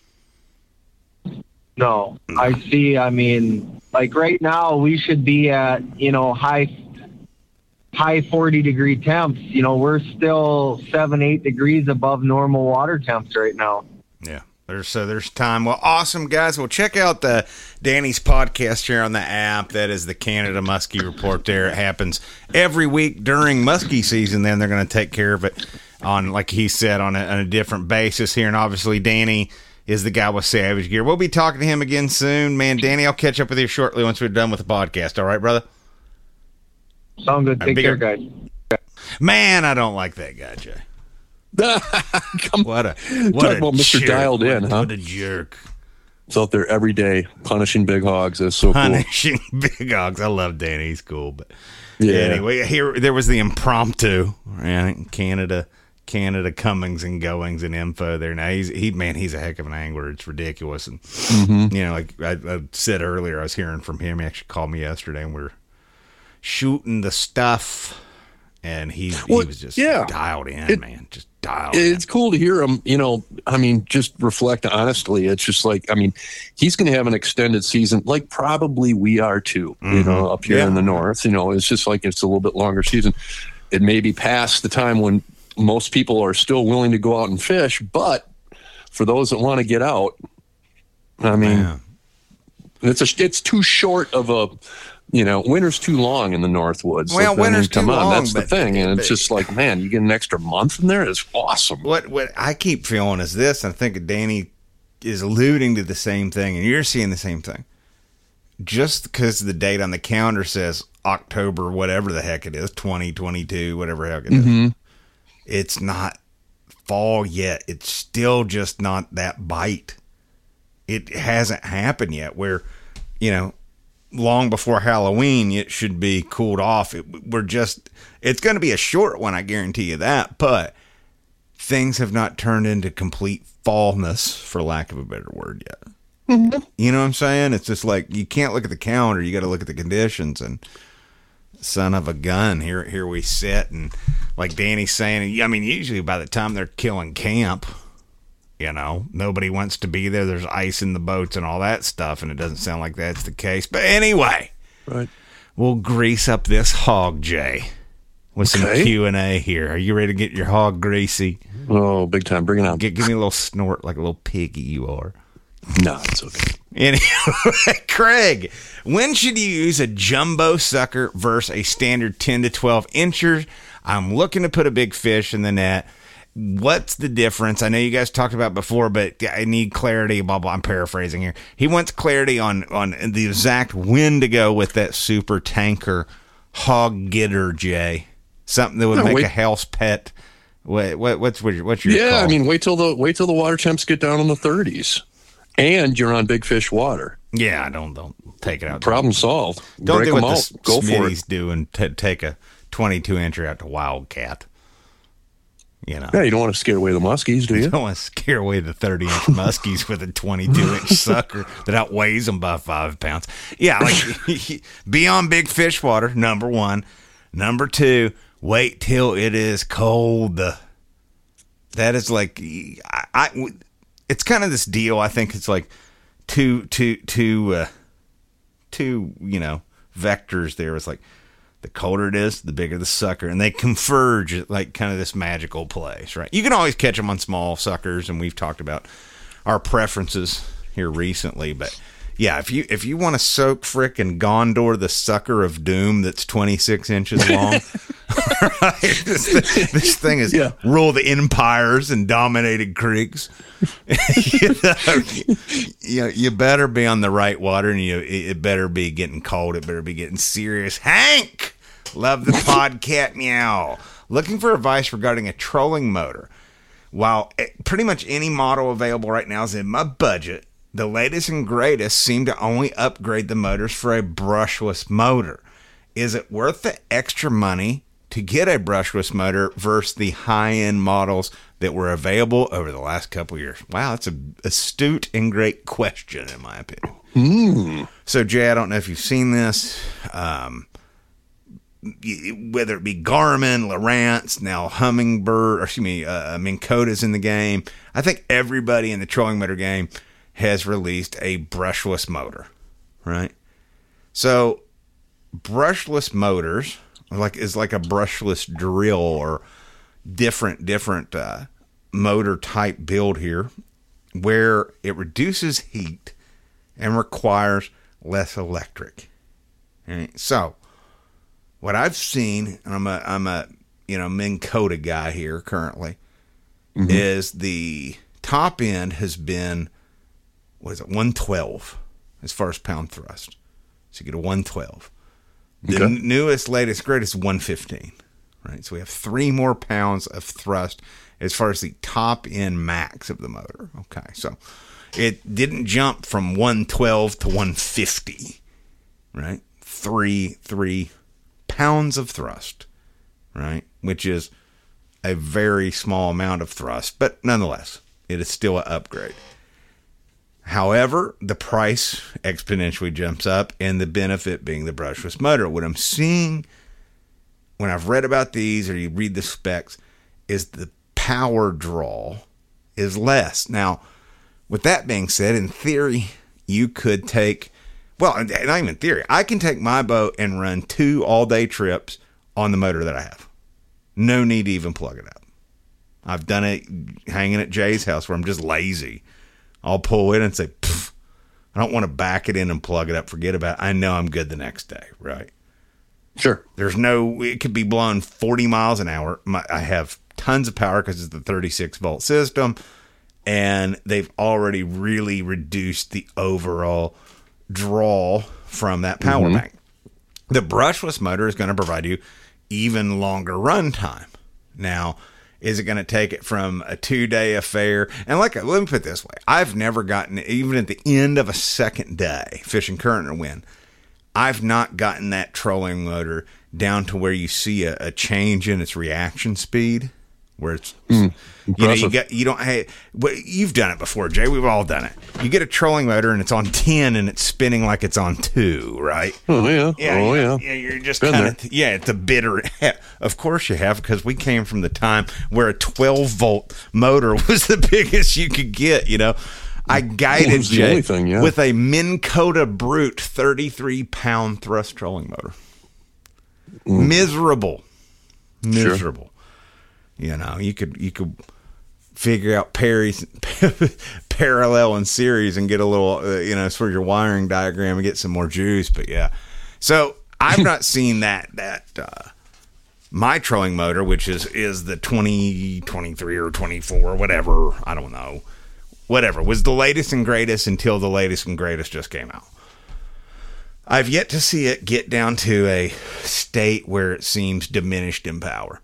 No, I see. I mean, like right now, we should be at, you know, high, high forty degree temps. You know, we're still seven, eight degrees above normal water temps right now. Yeah. There's so there's time. Well, awesome, guys. Well, check out the Danny's podcast here on the app. That is the Canada Muskie Report there. It happens every week during muskie season. Then they're going to take care of it on, like he said, on a, on a different basis here. And obviously, Danny is the guy with Savage Gear. We'll be talking to him again soon. Man, Danny, I'll catch up with you shortly once we're done with the podcast. All right, brother? Sound good. Take Big- care, guys. Man, I don't like that guy, Jay. Come What a what Talk a about Mister jerk. Dialed In, What- huh? What a jerk. It's out there every day punishing big hogs. That's so Punishing big hogs. I love Danny. He's cool, but cool. Yeah. anyway, here there was the impromptu, right? Canada, Canada comings and goings and info there. Now he's he man, he's a heck of an angler. It's ridiculous, and Mm-hmm. you know, like I, I said earlier, I was hearing from him. He actually called me yesterday, and we're shooting the stuff and he Well, he was just yeah. dialed in, It- man, just dialed in. It's cool to hear him, you know, I mean, just reflect honestly. It's just like, I mean, he's going to have an extended season, like probably we are too, you know, up here Yeah. in the north. You know, it's just like it's a little bit longer season. It may be past the time when most people are still willing to go out and fish, but for those that want to get out, I mean, Yeah. it's a, it's too short of a, you know, winter's too long in the Northwoods. Well, Like, I mean, winter's come too on, long, that's the but- thing, and but- it's just like, man, you get an extra month in there. It's awesome. What what I keep feeling is this. I think Danny is alluding to the same thing, and you're seeing the same thing. Just because the date on the calendar says October, whatever the heck it is, twenty twenty-two, whatever the heck it is, Mm-hmm. it's not fall yet. It's still just not that bite. It hasn't happened yet. Where, you know, long before Halloween, it should be cooled off. It, we're just, it's going to be a short one, I guarantee you that, but things have not turned into complete fallness, for lack of a better word, yet. Mm-hmm. You know what I'm saying? It's just like, you can't look at the calendar, you got to look at the conditions, and son of a gun, here here we sit, and like Danny's saying, I mean, usually by the time they're killing camp, you know, nobody wants to be there. There's ice in the boats and all that stuff, and it doesn't sound like that's the case. But anyway, Right. we'll grease up this hog, Jay, with some Okay. Q and A here. Are you ready to get your hog greasy? Oh, big time. Bring it on. Get, give me a little snort like a little piggy you are. No, it's okay. Anyway, Craig, when should you use a jumbo sucker versus a standard ten to twelve incher? I'm looking to put a big fish in the net. What's the difference? I know you guys talked about it before, but I need clarity. Blah, blah. I'm paraphrasing here. He wants clarity on, on the exact when to go with that super tanker hog getter, Jay. Something that would No, make wait. a house pet. What, what, what's, what's your, what's your Yeah, call? I mean, wait till the wait till the water temps get down in the thirties, and you're on big fish water. yeah, don't, don't take it out. Problem solved. Don't Break do them what out. the Go for Smitty's it. do and t- take a twenty-two incher out to Wildcat. You know, Yeah, you don't want to scare away the muskies, do you you? don't want to scare away the thirty inch muskies with a twenty-two inch sucker that outweighs them by five pounds. Yeah, like be on big fish water. Number one. Number two, wait till it is cold. That is like I. I it's kind of this deal. I think it's like two, two, two, uh, two. You know, vectors there. It's like the colder it is, the bigger the sucker, and they converge at like kind of this magical place, right? You can always catch them on small suckers, and we've talked about our preferences here recently, but yeah, if you if you want to soak frickin' Gondor, the sucker of doom that's twenty-six inches long, right? this, this thing has Yeah. ruled the empires and dominated creeks. you, know, you, you better be on the right water, and you it better be getting cold. It better be getting serious. Hank, love the podcat meow. Looking for advice regarding a trolling motor. While it, pretty much any model available right now is in my budget, the latest and greatest seem to only upgrade the motors for a brushless motor. Is it worth the extra money to get a brushless motor versus the high-end models that were available over the last couple of years? Wow, that's an astute and great question, in my opinion. Mm. So, Jay, I don't know if you've seen this. Um, whether it be Garmin, Lowrance, now Humminbird, or excuse me, uh, Minn Kota's in the game. I think everybody in the trolling motor game has released a brushless motor, right? So, brushless motors like is like a brushless drill or different different uh, motor type build here, where it reduces heat and requires less electric. All right? So, what I've seen, and I'm a I'm a you know Minn Kota guy here currently, mm-hmm. is the top end has been, what is it, one twelve as far as pound thrust. So you get a one twelve. The Okay. n- newest, latest, greatest one fifteen. Right, so we have three more pounds of thrust as far as the top end max of the motor. Okay, so it didn't jump from one twelve to one fifty. Right, three three pounds of thrust. Right, which is a very small amount of thrust, but nonetheless, it is still an upgrade. However, the price exponentially jumps up, and the benefit being the brushless motor. What I'm seeing when I've read about these or you read the specs, is the power draw is less. Now, with that being said, in theory, you could take, well, not even theory, I can take my boat and run two all-day trips on the motor that I have. No need to even plug it up. I've done it hanging at Jay's house where I'm just lazy. I'll pull in and say, I don't want to back it in and plug it up, forget about it. I know I'm good the next day, right? Sure. There's no, it could be blowing forty miles an hour. My, I have tons of power because it's the thirty-six volt system, and they've already really reduced the overall draw from that power mm-hmm. bank. The brushless motor is going to provide you even longer run time. Now, is it going to take it from a two-day affair? And like, let me put it this way. I've never gotten, even at the end of a second day, fishing current or wind, I've not gotten that trolling motor down to where you see a, a change in its reaction speed, where it's, mm, you know, you get, you don't, hey, well, you've done it before, Jay. We've all done it. You get a trolling motor and it's on ten and it's spinning like it's on two, right? Oh yeah, yeah oh yeah. yeah. Yeah, you're just kind of, yeah, it's a bitter. Of course you have, because we came from the time where a twelve volt motor was the biggest you could get. You know, I guided Jay thing, yeah. with a Minn Kota Brute thirty-three pound thrust trolling motor. Mm. Miserable, miserable. Sure. You know, you could you could figure out Perry's parallel and series and get a little, uh, you know, sort of your wiring diagram and get some more juice. But yeah, so I've not seen that that uh, my trolling motor, which is is the twenty twenty-three or twenty-four or whatever, I don't know, whatever, was the latest and greatest until the latest and greatest just came out. I've yet to see it get down to a state where it seems diminished in power.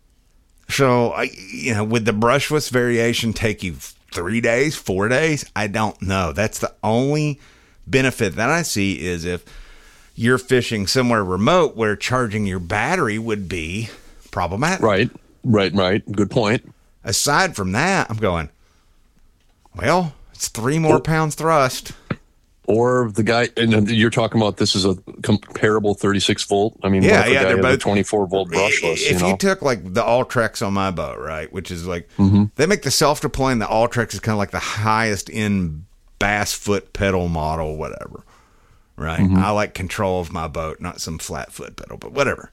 So, I, you know, would the brushless variation take you three days, four days? I don't know. That's the only benefit that I see, is if you're fishing somewhere remote where charging your battery would be problematic. Right, right, right. Good point. Aside from that, I'm going, well, it's three more oh. pounds thrust. Or the guy, and you're talking about this is a comparable thirty-six volt. I mean, yeah, yeah, they're both twenty-four volt brushless. If you, know? you took like the Ultrex on my boat, right, which is like mm-hmm. they make the self-deploying. The Ultrex is kind of like the highest end bass foot pedal model, whatever. Right, mm-hmm. I like control of my boat, not some flat foot pedal, but whatever.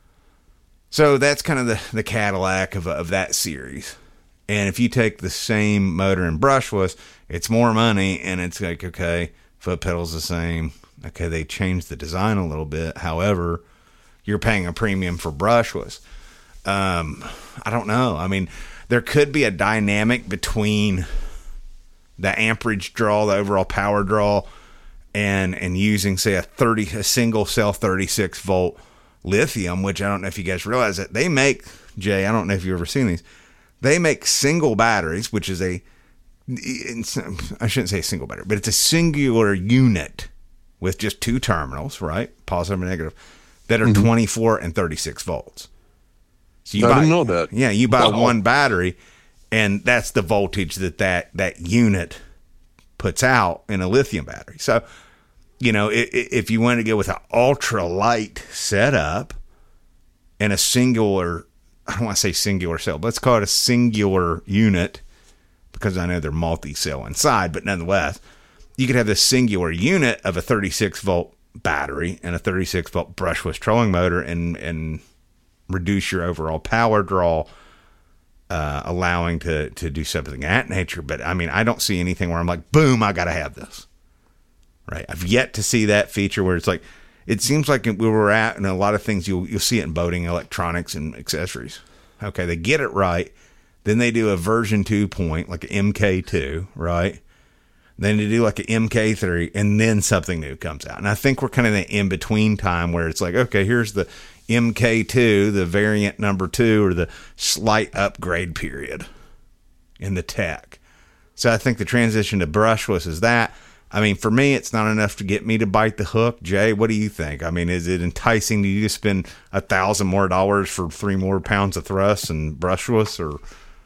So that's kind of the the Cadillac of of that series. And if you take the same motor and brushless, it's more money, and it's like, okay, foot pedal's the same. Okay, they changed the design a little bit. However, you're paying a premium for brushless. Um, I don't know. I mean, there could be a dynamic between the amperage draw, the overall power draw, and and using, say, a thirty a single cell thirty-six volt lithium, which I don't know if you guys realize that they make, Jay, I don't know if you've ever seen these. They make single batteries, which is a, I shouldn't say single battery, but it's a singular unit with just two terminals, right? Positive and negative, that are mm-hmm. twenty-four and thirty-six volts. So you I buy, didn't know that. Yeah, you buy wow. one battery, and that's the voltage that, that that unit puts out in a lithium battery. So, you know, if, if you want to go with an ultra light setup and a singular, I don't want to say singular cell, but let's call it a singular unit, because I know they're multi-cell inside, but nonetheless, you could have this singular unit of a thirty-six volt battery and a thirty-six volt brushless trolling motor, and and reduce your overall power draw, uh, allowing to to do something of that nature. But I mean, I don't see anything where I'm like, boom, I got to have this. Right? I've yet to see that feature where it's like, it seems like where we're at, and a lot of things you'll you'll see it in boating, electronics, and accessories. Okay, they get it right. Then they do a version two point, like an M K two, right? Then they do like an M K three, and then something new comes out. And I think we're kind of in the in-between time where it's like, okay, here's the M K two, the variant number two, or the slight upgrade period in the tech. So I think the transition to brushless is that. I mean, for me, it's not enough to get me to bite the hook. Jay, what do you think? I mean, is it enticing to you to spend a thousand more dollars for three more pounds of thrust and brushless, or...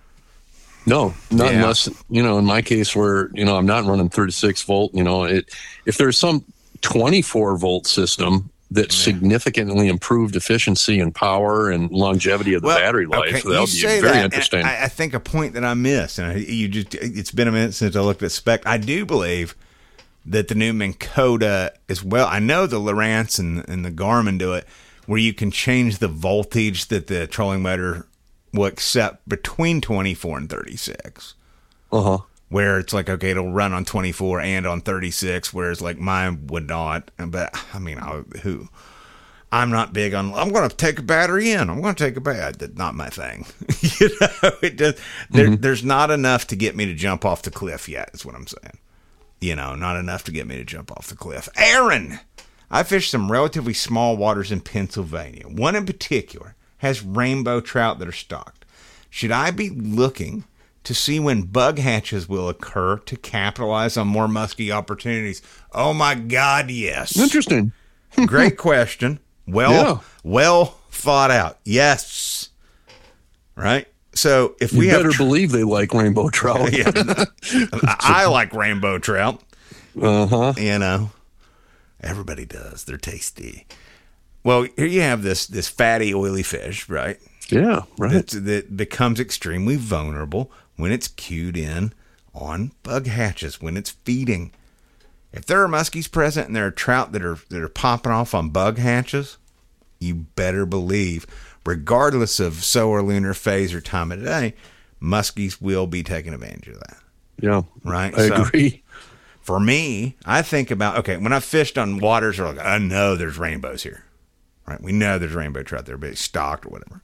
No, not yeah. unless, you know, in my case where, you know, I'm not running thirty-six volt, you know, it, if there's some twenty-four volt system that significantly improved efficiency and power and longevity of the well, battery life. Okay, So that would you be say very that, interesting. I, I think a point that I missed, and I, you just it's been a minute since I looked at spec. I do believe that the new Minn Kota as well. I know the Lowrance and, and the Garmin do it, where you can change the voltage that the trolling motor will accept between twenty-four and thirty-six. Uh-huh. Where it's like, okay, it'll run on twenty-four and on thirty-six, whereas like mine would not. But I mean, I, who? I'm not big on, I'm going to take a battery in. I'm going to take a battery. That's not my thing. you know, it does, there, mm-hmm. There's not enough to get me to jump off the cliff yet, is what I'm saying. You know, not enough to get me to jump off the cliff. Aaron! I fished some relatively small waters in Pennsylvania. One in particular has rainbow trout that are stocked. Should I be looking to see when bug hatches will occur to capitalize on more muskie opportunities? Oh my God, yes. Interesting. Great question. Well, yeah. well thought out. Yes. Right? So if you we better have tr- believe they like rainbow trout. yeah, I like rainbow trout. Uh-huh. You know, everybody does. They're tasty. Well, here you have this this fatty, oily fish, right? Yeah, right. That, that becomes extremely vulnerable when it's cued in on bug hatches, when it's feeding. If there are muskies present and there are trout that are that are popping off on bug hatches, you better believe, regardless of solar, lunar phase, or time of day, muskies will be taking advantage of that. Yeah, right. I so, agree. For me, I think about, okay, when I fished on waters, like, I know there's rainbows here, right? We know there's rainbow trout there, but it's stocked or whatever.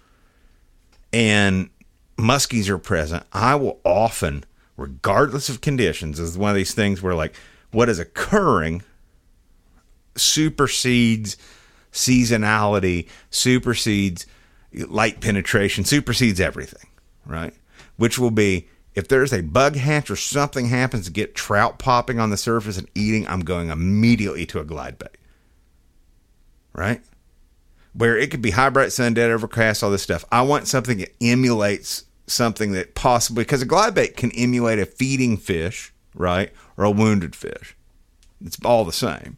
And muskies are present. I will often, regardless of conditions, is one of these things where like what is occurring supersedes seasonality, supersedes light penetration, supersedes everything, right? Which will be, if there's a bug hatch or something happens to get trout popping on the surface and eating, I'm going immediately to a glide bait, right? Where it could be high, bright sun, dead, overcast, all this stuff. I want something that emulates something that possibly, because a glide bait can emulate a feeding fish, right? Or a wounded fish. It's all the same.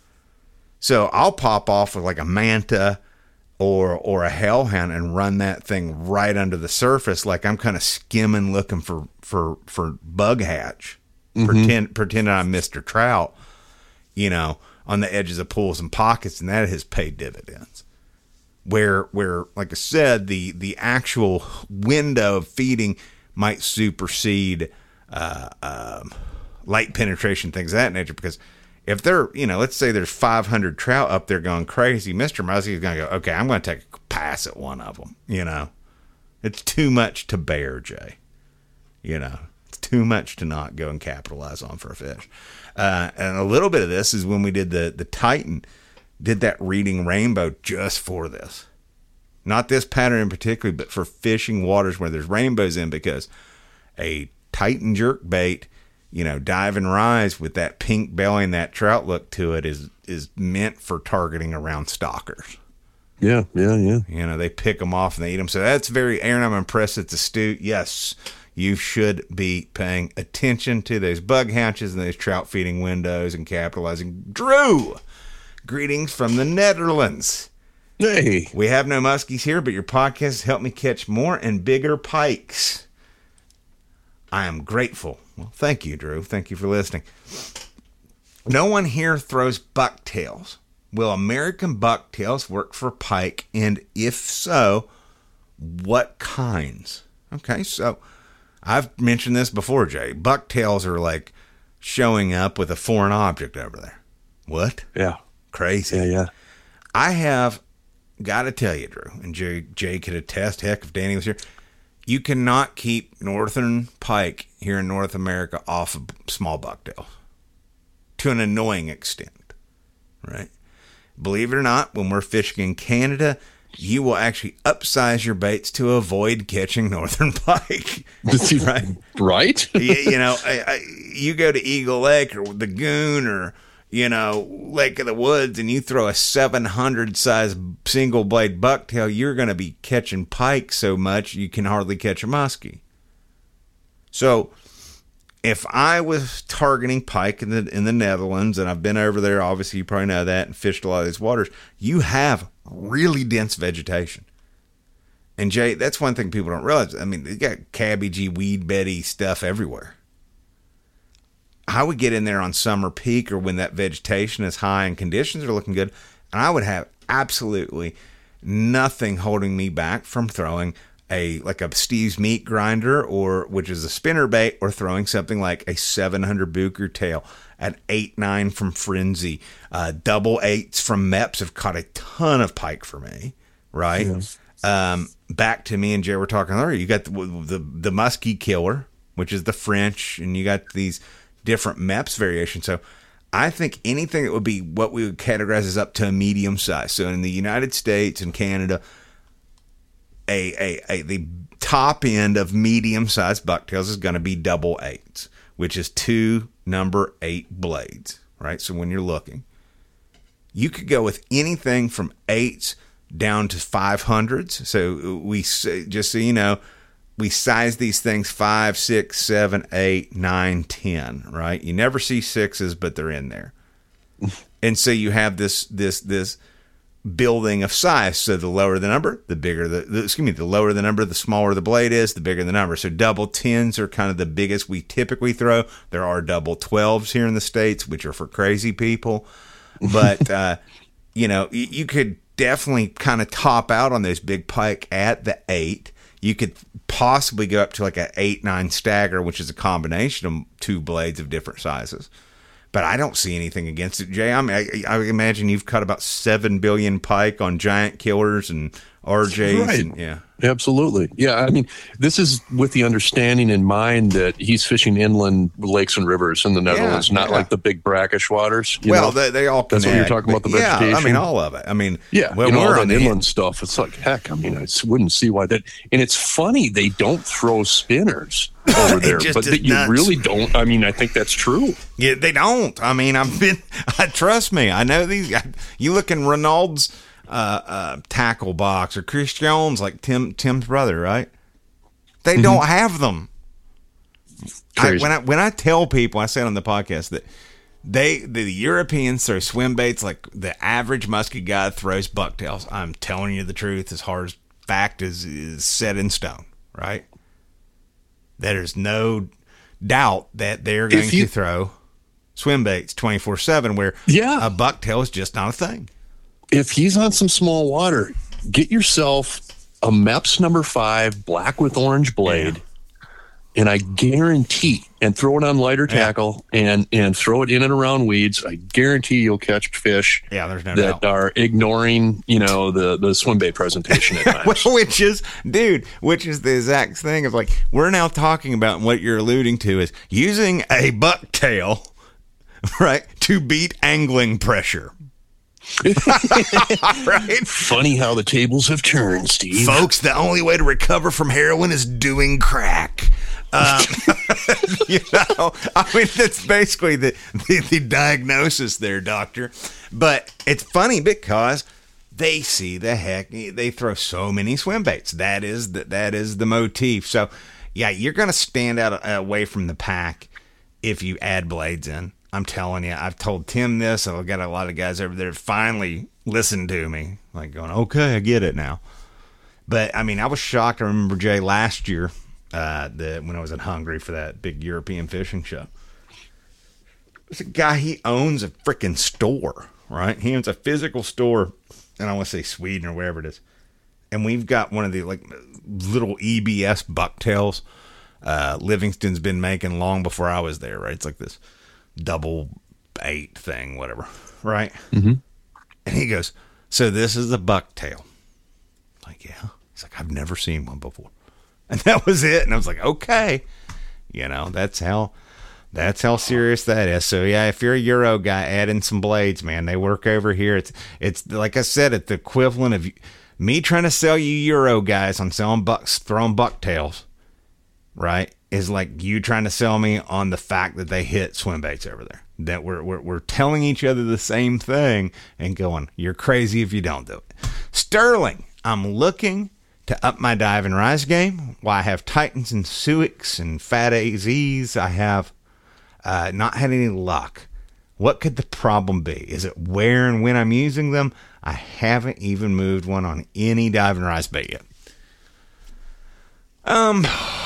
So I'll pop off with like a manta or or a hellhound and run that thing right under the surface, like I'm kind of skimming looking for for for bug hatch, mm-hmm. pretend pretending I'm Mister Trout, you know, on the edges of pools and pockets, and that has paid dividends. Where where like I said, the the actual window of feeding might supersede uh, um, light penetration, things of that nature, because if they're, you know, let's say there's five hundred trout up there going crazy, Mister Muskie is going to go, okay, I'm going to take a pass at one of them. You know, it's too much to bear, Jay. You know, it's too much to not go and capitalize on for a fish. Uh, and a little bit of this is when we did the, the Titan, did that reading rainbow just for this. Not this pattern in particular, but for fishing waters where there's rainbows in, because a Titan jerk bait, you know, dive and rise with that pink belly and that trout look to it is is meant for targeting around stalkers. Yeah, yeah, yeah. You know, they pick them off and they eat them. So that's very, Aaron, I'm impressed it's astute. Yes, you should be paying attention to those bug hatches and those trout feeding windows and capitalizing. Drew, greetings from the Netherlands. Hey. We have no muskies here, but your podcast has helped me catch more and bigger pikes. I am grateful. Well, thank you, Drew. Thank you for listening. No one here throws bucktails. Will American bucktails work for pike? And if so, what kinds? Okay, so I've mentioned this before, Jay. Bucktails are like showing up with a foreign object over there. What? Yeah. Crazy. Yeah, yeah. I have got to tell you, Drew, and Jay, Jay could attest, heck, if Danny was here, you cannot keep northern pike here in North America off of small bucktails to an annoying extent, right? Believe it or not, when we're fishing in Canada, you will actually upsize your baits to avoid catching northern pike. right? Right? you, you know, I, I, you go to Eagle Lake or the Goon or, you know, Lake of the Woods, and you throw a seven hundred size single blade bucktail, you're going to be catching pike so much you can hardly catch a muskie. So if I was targeting pike in the in the Netherlands, and I've been over there, obviously you probably know that, and fished a lot of these waters, you have really dense vegetation. And Jay, that's one thing people don't realize. I mean, they got cabbagey, weed beddy stuff everywhere. I would get in there on summer peak or when that vegetation is high and conditions are looking good, and I would have absolutely nothing holding me back from throwing a like a Steve's meat grinder, or which is a spinner bait, or throwing something like a seven hundred Booker tail, an eight nine from Frenzy, uh, double eights from Meps have caught a ton of pike for me, right? Yes. Um, back to me and Jay were talking earlier. You got the, the the muskie killer, which is the French, and you got these different Meps variations. So I think anything that would be what we would categorize as up to a medium size. So in the United States and Canada, A, a, a the top end of medium-sized bucktails is going to be double eights, which is two number eight blades, right? So when you're looking, you could go with anything from eights down to five hundreds. So we just so you know, we size these things five, six, seven, eight, nine, ten, right? You never see sixes, but they're in there, and so you have this this this. building of size. So the lower the number, the bigger the, the excuse me, the lower the number, the smaller the blade is, the bigger the number. So double tens are kind of the biggest we typically throw. There are double twelves here in the States, which are for crazy people. But, uh, you know, you, you could definitely kind of top out on those big pike at the eight. You could possibly go up to like an eight, nine stagger, which is a combination of two blades of different sizes. But I don't see anything against it, Jay. I mean, I, I imagine you've cut about seven billion pike on giant killers and R Js. Right. And, yeah. Absolutely. Yeah. I mean, this is with the understanding in mind that he's fishing inland lakes and rivers in the Netherlands, yeah, not yeah. like the big brackish waters. You well, know? they, they all connect. That's what you're talking about, the vegetation. Yeah, I mean, all of it. I mean, yeah, well, you know, we're all on that the inland stuff. It's like, heck, I mean, I wouldn't see why that. And it's funny, they don't throw spinners over there, but that you nuts. really don't. I mean, I think that's true. Yeah, they don't. I mean, I've been, I trust me. I know these guys. You look in Renaud's uh, uh, tackle box or Chris Jones, like Tim Tim's brother, right? They mm-hmm. don't have them. I, when I when I tell people, I said on the podcast that they the, the Europeans throw swim baits like the average muskie guy throws bucktails. I'm telling you the truth, as hard as fact is is set in stone, right? There's no doubt that they're going you, to throw swim baits twenty-four seven, where yeah. a bucktail is just not a thing. If he's on some small water, get yourself a Meps number five black with orange blade, yeah. and I guarantee, and throw it on lighter tackle, yeah. and and throw it in and around weeds. I guarantee you'll catch fish. Yeah, there's no that doubt. are ignoring, you know, the the swim bait presentation at times. Well, which is, dude, which is the exact thing of like we're now talking about, and what you're alluding to is using a bucktail, right, to beat angling pressure. Right? Funny how the tables have turned, Steve. Folks, the only way to recover from heroin is doing crack. Um, you know, I mean, that's basically the, the, the diagnosis there, doctor. But it's funny because they see the heck, they throw so many swim baits. That is the, that is the motif. So, yeah, you're going to stand out away from the pack if you add blades in. I'm telling you, I've told Tim this. I've got a lot of guys over there finally listen to me, like going, okay, I get it now. But, I mean, I was shocked. I remember, Jay, last year, uh, the, when I was in Hungary for that big European fishing show. There's a guy, he owns a freaking store, right? He owns a physical store, and I want to say Sweden or wherever it is. And we've got one of the, like, little E B S bucktails uh, Livingston's been making long before I was there, right? It's like this double eight thing, whatever, right? Mm-hmm. And he goes, so this is a bucktail. Like, yeah. He's like, I've never seen one before. And that was it. And I was like, okay. You know, that's how that's how serious that is. So yeah, if you're a Euro guy, add in some blades, man. They work over here. It's it's like I said, it's the equivalent of me trying to sell you Euro guys on selling bucks, throwing bucktails, right? Is like you trying to sell me on the fact that they hit swim baits over there. That we're, we're we're telling each other the same thing and going, you're crazy if you don't do it. Sterling, I'm looking to up my dive and rise game. Well, I have Titans and Suics and Fat A Zs. I have uh, not had any luck. What could the problem be? Is it where and when I'm using them? I haven't even moved one on any dive and rise bait yet. Um,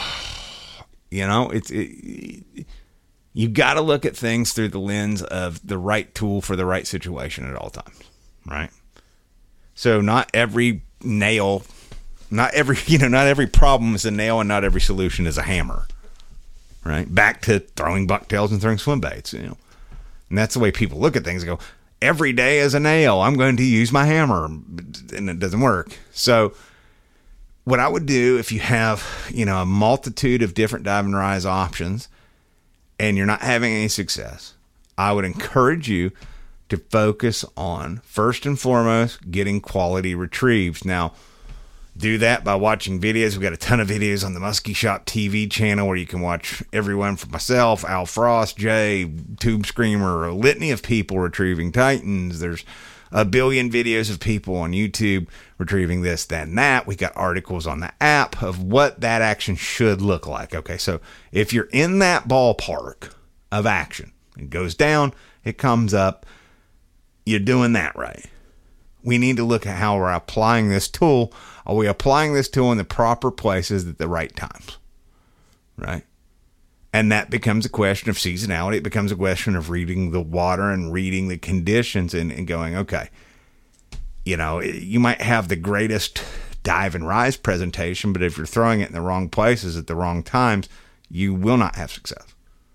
you know, it's it, you got to look at things through the lens of the right tool for the right situation at all times, right? So not every nail, not every you know, not every problem is a nail, and not every solution is a hammer, right? Back to throwing bucktails and throwing swim baits, you know. And that's the way people look at things and go, every day is a nail, I'm going to use my hammer. And it doesn't work. So what I would do if you have, you know, a multitude of different dive and rise options and you're not having any success, I would encourage you to focus on, first and foremost, getting quality retrieves. Now, do that by watching videos. We've got a ton of videos on the Muskie Shop T V channel where you can watch everyone from myself, Al Frost, Jay, Tube Screamer, a litany of people retrieving Titans. There's a billion videos of people on YouTube retrieving this, that, and that. We got articles on the app of what that action should look like. Okay, so if you're in that ballpark of action, it goes down, it comes up, you're doing that right. We need to look at how we're applying this tool. Are we applying this tool in the proper places at the right times? Right? And that becomes a question of seasonality. It becomes a question of reading the water and reading the conditions and, and going, okay, you know, you might have the greatest dive and rise presentation, but if you're throwing it in the wrong places at the wrong times, you will not have success.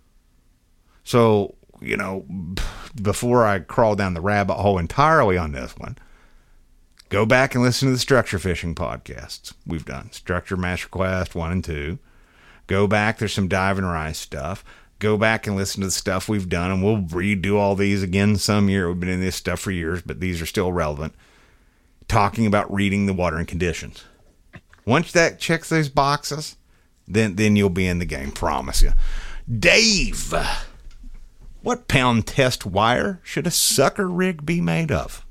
So, you know, before I crawl down the rabbit hole entirely on this one, go back and listen to the structure fishing podcasts we've done. Structure Masterclass one and two. Go back. There's some dive and rise stuff. Go back and listen to the stuff we've done, and we'll redo all these again some year. We've been in this stuff for years, but these are still relevant. Talking about reading the water and conditions. Once that checks those boxes, then, then you'll be in the game. Promise you. Dave, what pound test wire should a sucker rig be made of?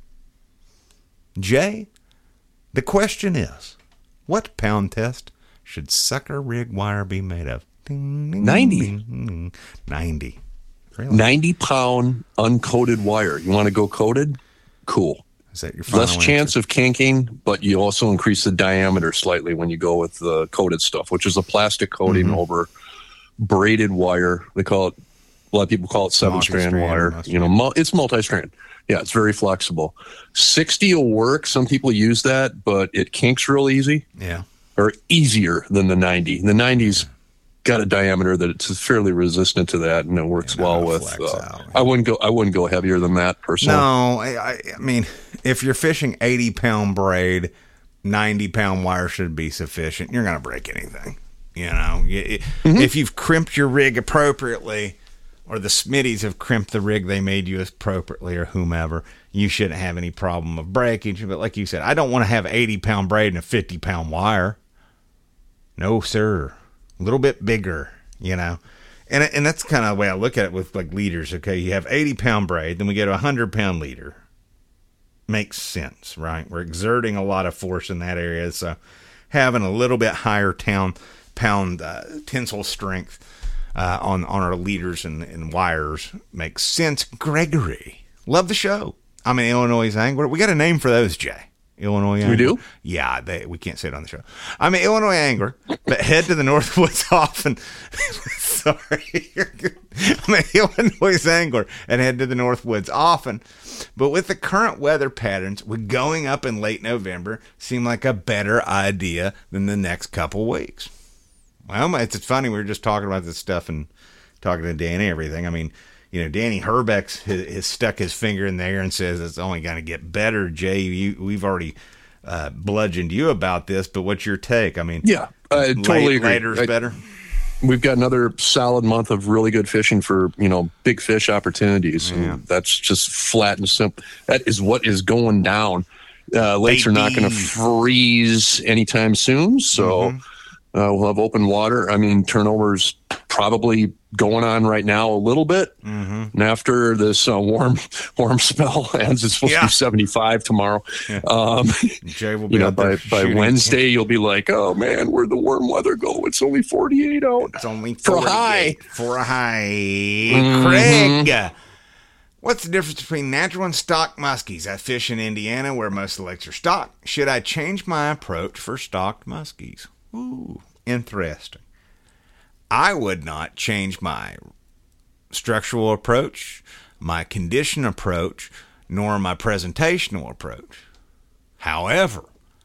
Jay, the question is, what pound test should sucker rig wire be made of? ninety. ninety. Really? ninety pound uncoated wire. You want to go coated? Cool. Is that your final Less answer? chance of kinking, but you also increase the diameter slightly when you go with the coated stuff, which is a plastic coating mm-hmm. over braided wire. They call it, a lot of people call it seven strand wire. You know, mu- it's multi-strand. Yeah, it's very flexible. sixty will work. Some people use that, but it kinks real easy. Yeah. Or easier than the ninety. The ninety's got a diameter that it's fairly resistant to that, and it works yeah, well with. Uh, I wouldn't go. I wouldn't go heavier than that personally. No, I, I mean, if you're fishing eighty pound braid, ninety pound wire should be sufficient. You're gonna break anything. You know, it, mm-hmm. if you've crimped your rig appropriately, or the Smitties have crimped the rig they made you appropriately, or whomever, you shouldn't have any problem of breakage. But like you said, I don't want to have eighty pound braid and a fifty pound wire. No, sir. A little bit bigger, you know. And and that's kind of the way I look at it with like leaders. Okay, you have eighty pound braid, then we get a one hundred pound leader. Makes sense, right? We're exerting a lot of force in that area, so having a little bit higher town pound uh, tensile strength uh, on, on our leaders and, and wires makes sense. Gregory, love the show. I'm an Illinois angler. We got a name for those, Jay. Illinois angler. We do? Yeah, they, we can't say it on the show. I'm an Illinois angler, but head to the Northwoods often. Sorry. I'm an Illinois angler and head to the Northwoods often. But with the current weather patterns, with going up in late November, seem like a better idea than the next couple weeks. Well, it's, it's funny. We were just talking about this stuff and talking to Danny and everything. I mean, you know, Danny Herbeck's has, has stuck his finger in there and says it's only going to get better. Jay, you, we've already uh, bludgeoned you about this, but what's your take? I mean, yeah, I totally late, agree. Later's I, better. We've got another solid month of really good fishing for, you know, big fish opportunities. Yeah. And that's just flat and simple. That is what is going down. Uh, lakes Baby. are not going to freeze anytime soon. So, mm-hmm. Uh, we'll have open water. I mean, turnover's probably going on right now a little bit. Mm-hmm. And after this uh, warm warm spell ends, it's supposed Yeah. to be seventy-five tomorrow. Yeah. Um, Jay will be you know, out there by, by shooting. Wednesday, you'll be like, oh, man, where'd the warm weather go? It's only forty-eight out. It's only For a forty-eight. high. For a high. Mhm. Craig, what's the difference between natural and stock muskies? I fish in Indiana where most of the lakes are stocked. Should I change my approach for stocked muskies? Ooh, interesting. I would not change my structural approach, my condition approach, nor my presentational approach. However,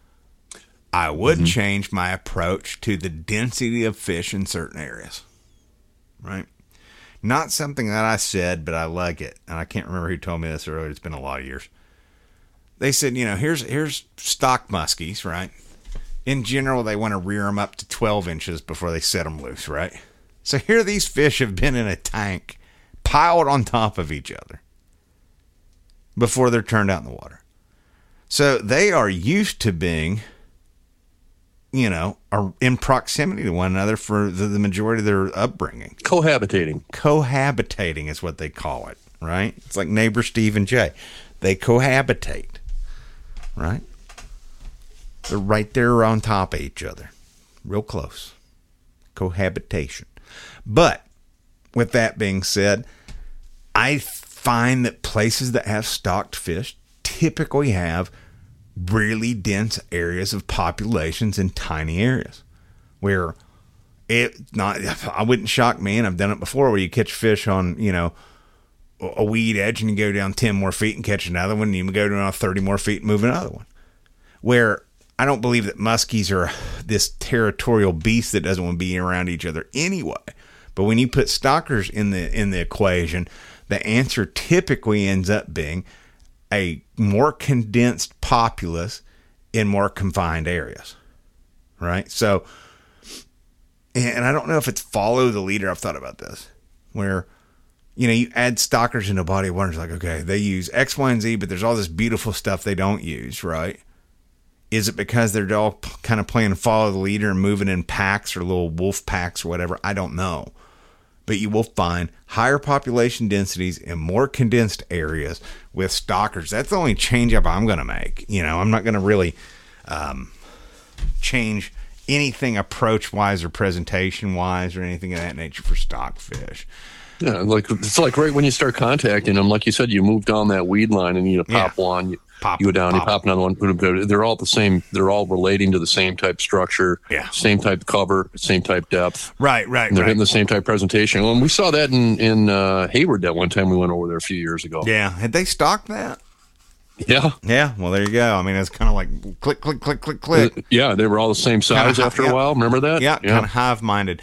I would Mm-hmm. change my approach to the density of fish in certain areas. Right? Not something that I said, but I like it. And I can't remember who told me this earlier. It's been a lot of years. They said, you know, here's here's stock muskies, right? In general, they want to rear them up to twelve inches before they set them loose, right? So here these fish have been in a tank piled on top of each other before they're turned out in the water. So they are used to being, you know, are in proximity to one another for the, the majority of their upbringing. Cohabitating. Cohabitating is what they call it, right? It's like neighbor Steve and Jay. They cohabitate, right? They're right there on top of each other. Real close. Cohabitation. But with that being said, I find that places that have stocked fish typically have really dense areas of populations in tiny areas where it not, I wouldn't shock me, and I've done it before, where you catch fish on, you know, a weed edge and you go down ten more feet and catch another one, and you go down thirty more feet and move another one. Where I don't believe that muskies are this territorial beast that doesn't want to be around each other anyway. But when you put stockers in the in the equation, the answer typically ends up being a more condensed populace in more confined areas, right? So, and I don't know if it's follow the leader. I've thought about this, where, you know, you add stockers in a body of water. It's like, okay, they use X, Y, and Z, but there's all this beautiful stuff they don't use, right? Is it because they're all p- kind of playing follow the leader and moving in packs or little wolf packs or whatever? I don't know. But you will find higher population densities in more condensed areas with stockers. That's the only change up I'm going to make. You know, I'm not going to really um, change anything approach-wise or presentation-wise or anything of that nature for stock fish. Yeah, like it's like right when you start contacting them, like you said, you move down that weed line and you pop Yeah. one, you, Pop, you go down, pop. you pop another one. put them- They're all the same. They're all relating to the same type structure, Yeah. same type cover, same type depth. Right, right, And they're right. hitting the same type presentation. Well, and we saw that in in uh, Hayward that one time we went over there a few years ago. Yeah. Had they stocked that? Yeah, Yeah. Well, there you go. I mean, it's kind of like click, click, click, click, click. yeah, they were all the same size Kinda, after yeah. a while. Remember that? Yeah, kind of hive-minded.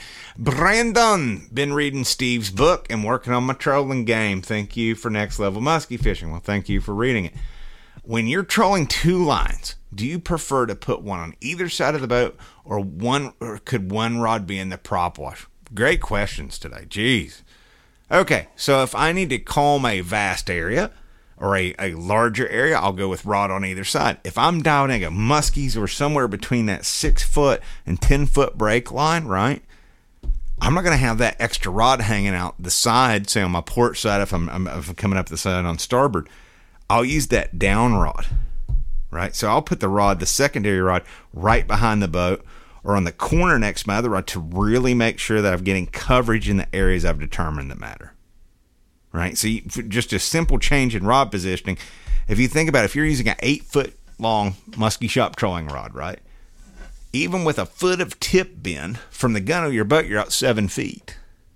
Brandon, been reading Steve's book and working on my trolling game. Thank you for Next Level Muskie Fishing. Well, thank you for reading it. When you're trolling two lines, do you prefer to put one on either side of the boat, or one, or could one rod be in the prop wash? Great questions today. Jeez. Okay, so if I need to comb a vast area or a, a larger area, I'll go with rod on either side. If I'm dialing a muskies or somewhere between that six foot and ten foot break line, right? I'm not going to have that extra rod hanging out the side, say on my port side, if I'm, I'm, if I'm coming up the side on starboard. I'll use that down rod, right? So I'll put the rod, the secondary rod, right behind the boat or on the corner next to my other rod to really make sure that I'm getting coverage in the areas I've determined that matter, right? So you, just a simple change in rod positioning. If you think about it, if you're using an eight foot long musky shop trolling rod, right? Even with a foot of tip bend from the gun of your boat, you're out seven feet,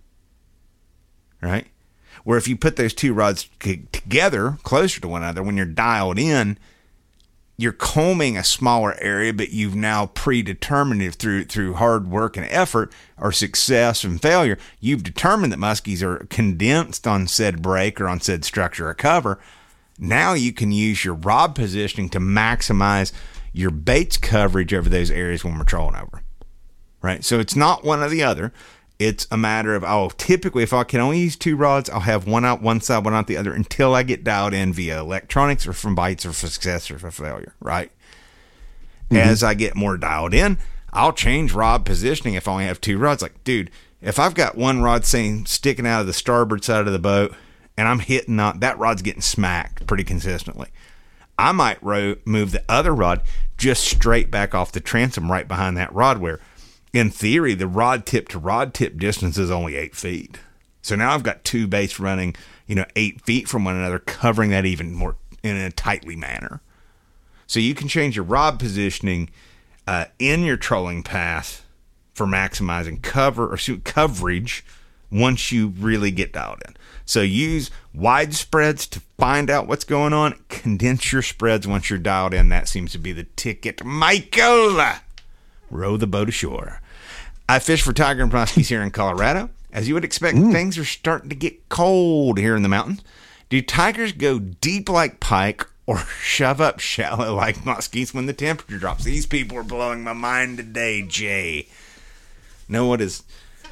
right? Where if you put those two rods c- together, closer to one another, when you're dialed in, you're combing a smaller area, but you've now predetermined it through through hard work and effort, or success and failure. You've determined that muskies are condensed on said break or on said structure or cover. Now you can use your rod positioning to maximize your bait's coverage over those areas when we're trolling over, right? So it's not one or the other. It's a matter of, oh, typically if I can only use two rods, I'll have one out one side, one out the other until I get dialed in via electronics or from bites or for success or for failure, right? Mm-hmm. As I get more dialed in, I'll change rod positioning if I only have two rods. Like, dude, if I've got one rod saying sticking out of the starboard side of the boat and I'm hitting on that rod's getting smacked pretty consistently, I might ro- move the other rod just straight back off the transom right behind that rod, where in theory the rod tip to rod tip distance is only eight feet. So now I've got two baits running, you know, eight feet from one another, covering that even more in a tightly manner. So you can change your rod positioning uh, in your trolling path for maximizing cover or shoot coverage once you really get dialed in. So use wide spreads to find out what's going on. Condense your spreads once you're dialed in. That seems to be the ticket. Michael, row the boat ashore. I fish for tiger and muskies here in Colorado. As you would expect, mm. things are starting to get cold here in the mountains. Do tigers go deep like pike or shove up shallow like muskies when the temperature drops? These people are blowing my mind today, Jay. Know what is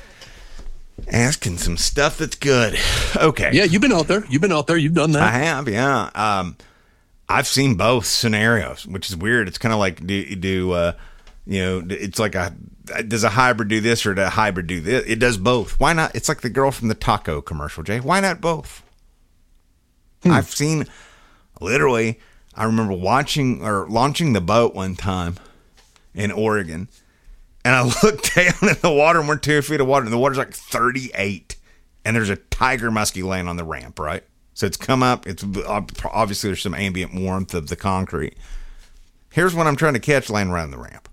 asking some stuff that's good. Okay. Yeah, you've been out there. You've been out there. You've done that. I have, yeah. Um, I've seen both scenarios, which is weird. It's kind of like do do uh, you know? It's like a does a hybrid do this or does a hybrid do this? It does both. Why not? It's like the girl from the taco commercial, Jay. Why not both? Hmm. I've seen literally. I remember watching or launching the boat one time in Oregon. And I looked down in the water, and we're two feet of water, and the water's like thirty-eight. And there's a tiger muskie laying on the ramp, right? So it's come up. It's obviously there's some ambient warmth of the concrete. Here's what I'm trying to catch laying around the ramp,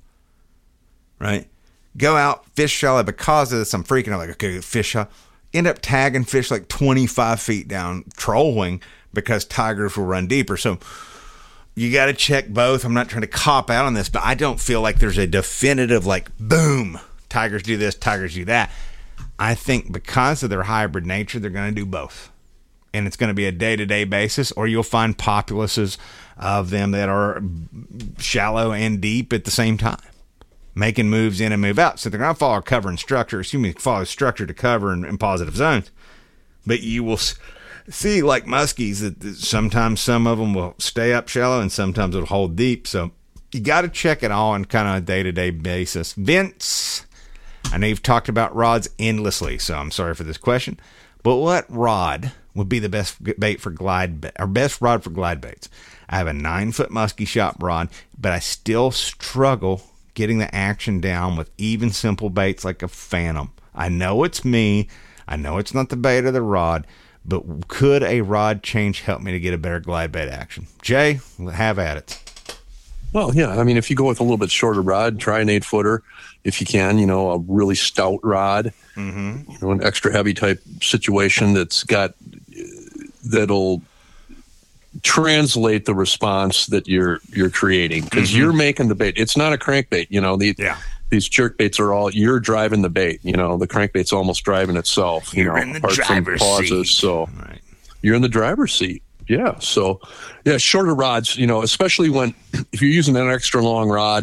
right? Go out, fish shallow. Because of this, I'm freaking out. Like, okay, fish shallow. End up tagging fish like twenty-five feet down, trolling, because tigers will run deeper. So you got to check both. I'm not trying to cop out on this, but I don't feel like there's a definitive, like, boom, tigers do this, tigers do that. I think because of their hybrid nature, they're going to do both. And it's going to be a day-to-day basis, or you'll find populaces of them that are shallow and deep at the same time, making moves in and move out. So they're going to follow cover and structure, assuming they follow structure to cover in, in positive zones. But you will see, like muskies, that sometimes some of them will stay up shallow and sometimes it'll hold deep. So you got to check it all on kind of a day-to-day basis. Vince, I know you've talked about rods endlessly, so I'm sorry for this question, but what rod would be the best bait for glide bait, or best rod for glide baits? I have a nine-foot musky shop rod, but I still struggle getting the action down with even simple baits like a Phantom. I know it's me. I know it's not the bait or the rod, but could a rod change help me to get a better glide bait action? Jay, have at it. Well, yeah. I mean, if you go with a little bit shorter rod, try an eight footer if you can. You know, a really stout rod. Mm-hmm. You know, an extra heavy type situation that's got that'll translate the response that you're you're creating, because mm-hmm. you're making the bait. It's not a crankbait. You know, the yeah. These jerk baits are all, you're driving the bait. You know, the crankbait's almost driving itself. You you're know, in the driver's seat. So right. You're in the driver's seat. Yeah. So, yeah, shorter rods, you know, especially when, if you're using an extra long rod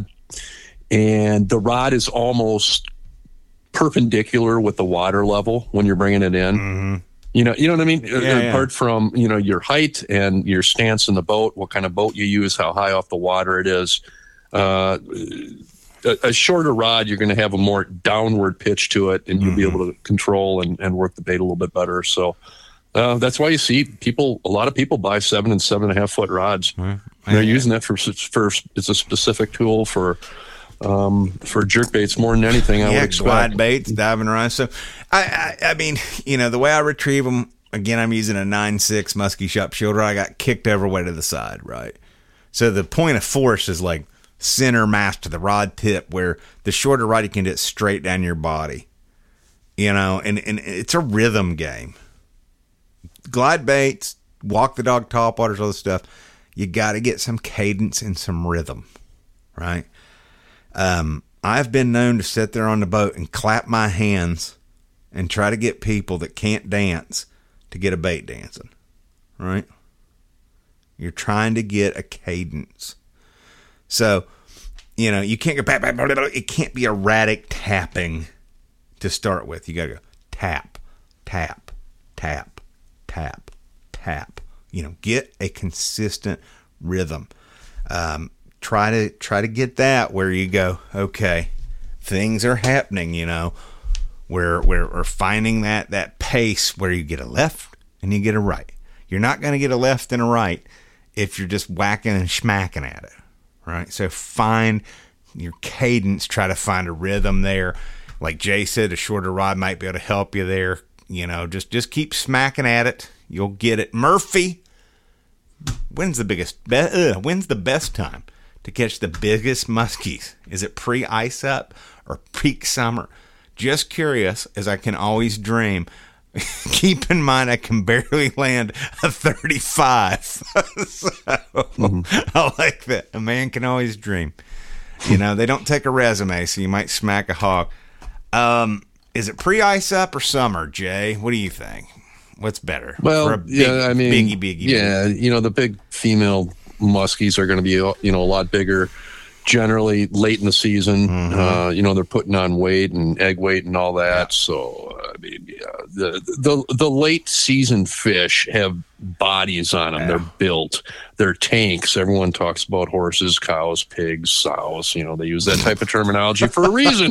and the rod is almost perpendicular with the water level when you're bringing it in. Mm-hmm. You know, you know what I mean? Yeah, Apart yeah. from, you know, your height and your stance in the boat, what kind of boat you use, how high off the water it is. Uh, A, a shorter rod, you're going to have a more downward pitch to it, and you'll mm-hmm. be able to control and, and work the bait a little bit better. So uh, that's why you see people, a lot of people buy seven and seven and a half foot rods. Mm-hmm. They're yeah. using that for, for, it's a specific tool for, um, for jerk baits more than anything. I yeah, would expect. glide baits, diving around. So I, I, I mean, you know, the way I retrieve them, again, I'm using a nine six musky shop shoulder. I got kicked every way to the side, right? So the point of force is like center mass to the rod tip, where the shorter rod you can get straight down your body, you know, and, and it's a rhythm game. Glide baits, walk the dog, topwaters, all this stuff, you got to get some cadence and some rhythm, right? Um, I've been known to sit there on the boat and clap my hands and try to get people that can't dance to get a bait dancing, right? You're trying to get a cadence. So, you know, you can't go back, back, back, back. It can't be erratic tapping to start with. You got to go tap, tap, tap, tap, tap. You know, get a consistent rhythm. Um, try to try to get that where you go, okay, things are happening, you know. We're, we're, we're finding that, that pace where you get a left and you get a right. You're not going to get a left and a right if you're just whacking and smacking at it, right? So find your cadence, try to find a rhythm there. Like Jay said, a shorter rod might be able to help you there. You know, just, just keep smacking at it. You'll get it. Murphy, when's the biggest, be, uh, when's the best time to catch the biggest muskies? Is it pre-ice up or peak summer? Just curious, as I can always dream. Keep in mind, I can barely land a thirty-five. So, mm-hmm. I like that. A man can always dream. You know, they don't take a resume, so you might smack a hog. Um, is it pre-ice up or summer, Jay? What do you think? What's better? Well, For a big, yeah, I mean, biggie, biggie, yeah, biggie. you know, the big female muskies are going to be, you know, a lot bigger. Generally, late in the season, mm-hmm. uh, you know, they're putting on weight and egg weight and all that. Yeah. So, I mean, yeah, the the the late season fish have bodies on them. Yeah. They're built. They're tanks. Everyone talks about horses, cows, pigs, sows. You know, they use that type of terminology for a reason.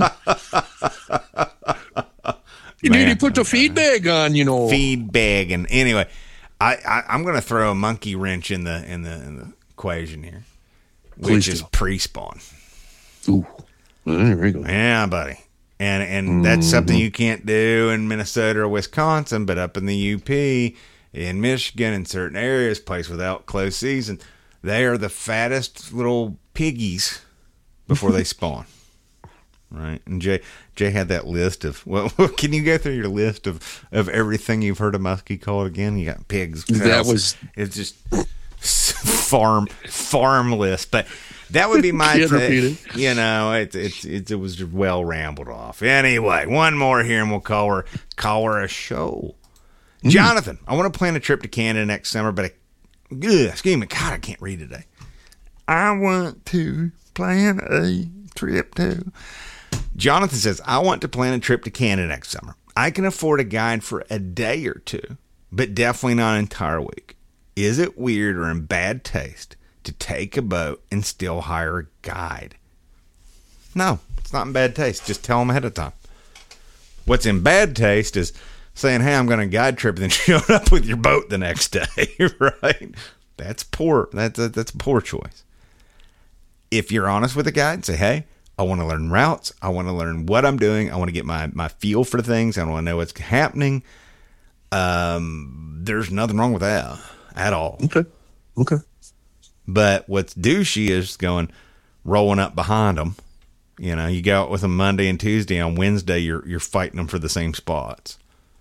You need to put the feed bag on, you know. Feed bag, and anyway, I, I I'm going to throw a monkey wrench in the in the in the equation here. Which is pre-spawn. Ooh, there we go. Yeah, buddy. And and mm-hmm. that's something you can't do in Minnesota or Wisconsin, but up in the U P, in Michigan, in certain areas, place without closed season, they are the fattest little piggies before they spawn. Right? And Jay Jay had that list of, well, can you go through your list of, of everything you've heard a muskie called again? You got pigs. Cows. That was... It's just... farm farm list, but that would be my thing. You know, it, it it it was well rambled off. Anyway, one more here, and we'll call her call her a show. Mm. Jonathan, I want to plan a trip to Canada next summer, but I, ugh, excuse me, God, I can't read today. I want to plan a trip to. Jonathan says, I want to plan a trip to Canada next summer. I can afford a guide for a day or two, but definitely not an entire week. Is it weird or in bad taste to take a boat and still hire a guide? No, it's not in bad taste. Just tell them ahead of time. What's in bad taste is saying, hey, I'm going on a guide trip, and then showing up with your boat the next day, right? That's poor. That's a, that's a poor choice. If you're honest with a guide and say, hey, I want to learn routes. I want to learn what I'm doing. I want to get my, my feel for things. I want to know what's happening. Um, there's nothing wrong with that. At all. Okay. Okay. But what's douchey is going, rolling up behind them. You know, you go out with them Monday and Tuesday. On Wednesday, you're you're fighting them for the same spots.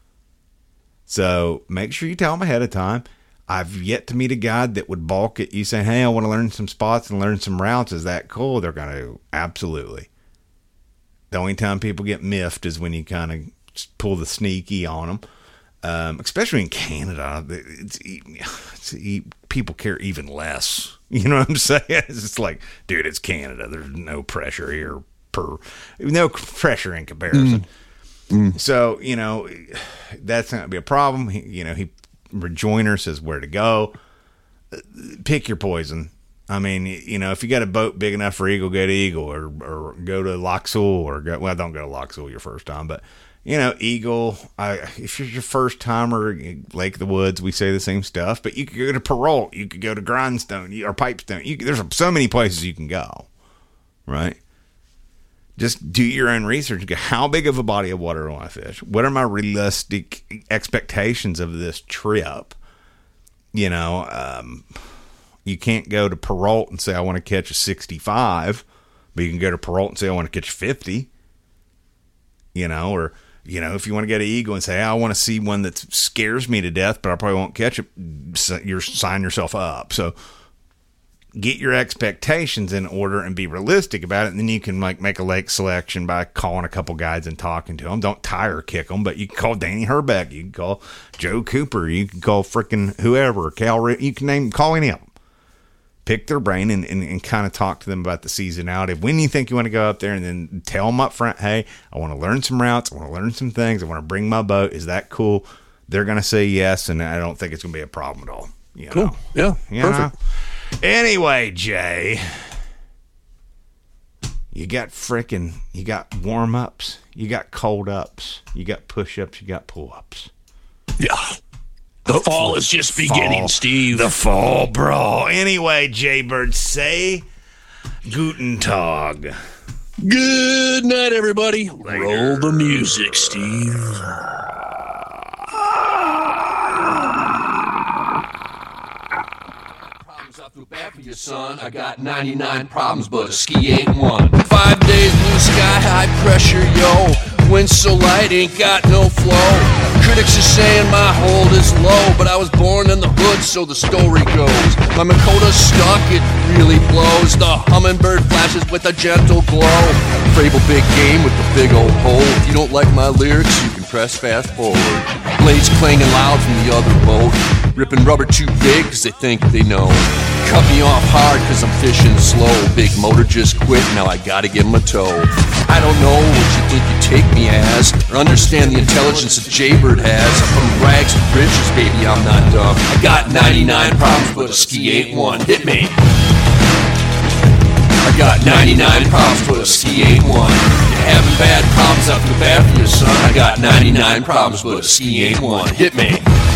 So make sure you tell them ahead of time. I've yet to meet a guide that would balk at you saying, hey, I want to learn some spots and learn some routes. Is that cool? They're going to, absolutely. The only time people get miffed is when you kind of pull the sneaky on them. Um, especially in Canada, it's, it's, it's, people care even less. You know what I'm saying? It's just like, dude, it's Canada. There's no pressure here. Per no pressure in comparison. Mm. Mm. So you know that's not gonna be a problem. He, you know, he Rejoiner says where to go. Pick your poison. I mean, you know, if you got a boat big enough for Eagle, go to Eagle, or or go to Lac Seul, or go. Well, don't go to Lac Seul your first time, but. You know, Eagle, I, if you're your first timer, Lake of the Woods, we say the same stuff, but you could go to Perrault, you could go to Grindstone or Pipestone. You, there's so many places you can go, right? Just do your own research. How big of a body of water do I fish? What are my realistic expectations of this trip? You know, um, you can't go to Perrault and say, I want to catch a sixty-five, but you can go to Perrault and say, I want to catch fifty, you know, or... You know, if you want to get an Eagle and say, I want to see one that scares me to death, but I probably won't catch it, you're sign yourself up. So get your expectations in order and be realistic about it. And then you can like make a lake selection by calling a couple guides and talking to them. Don't tire kick them, but you can call Danny Herbeck. You can call Joe Cooper. You can call freaking whoever, Cal, you can name, call any of them. Pick their brain and, and, and kind of talk to them about the seasonality. When you think you want to go up there, and then tell them up front, hey, I want to learn some routes. I want to learn some things. I want to bring my boat. Is that cool? They're going to say yes, and I don't think it's going to be a problem at all. You cool. know? Yeah, you perfect. Know? Anyway, Jay, You got frickin', you got warm-ups, you got cold-ups, you got push-ups, you got pull-ups. Yeah. The Hopefully, fall is just beginning, fall, Steve. The fall brawl. Anyway, Jaybird, say Guten Tag. Good night, everybody. Later. Roll the music, Steve. Bad for your son. I got ninety-nine problems, but a ski ain't one. Five days, blue sky, high pressure, yo. Wind so light, ain't got no flow. Critics are saying my hold is low, but I was born in the hood, so the story goes. My Makota's stuck, it really blows. The hummingbird flashes with a gentle glow. Frable big game with the big old hole. If you don't like my lyrics, you can press fast forward. Blades clanging loud from the other boat. Ripping rubber too big, cause they think they know. Cut me off hard cause I'm fishing slow. Big motor just quit, now I gotta give him a tow. I don't know what you think you take me as, or understand the intelligence that Jaybird has. I'm from rags to riches, baby, I'm not dumb. I got ninety-nine problems, but a ski ain't one. Hit me. I got ninety-nine problems, but a ski ain't one. You're having bad problems, I feel bad for your son. I got ninety-nine problems, but a ski ain't one. Hit me.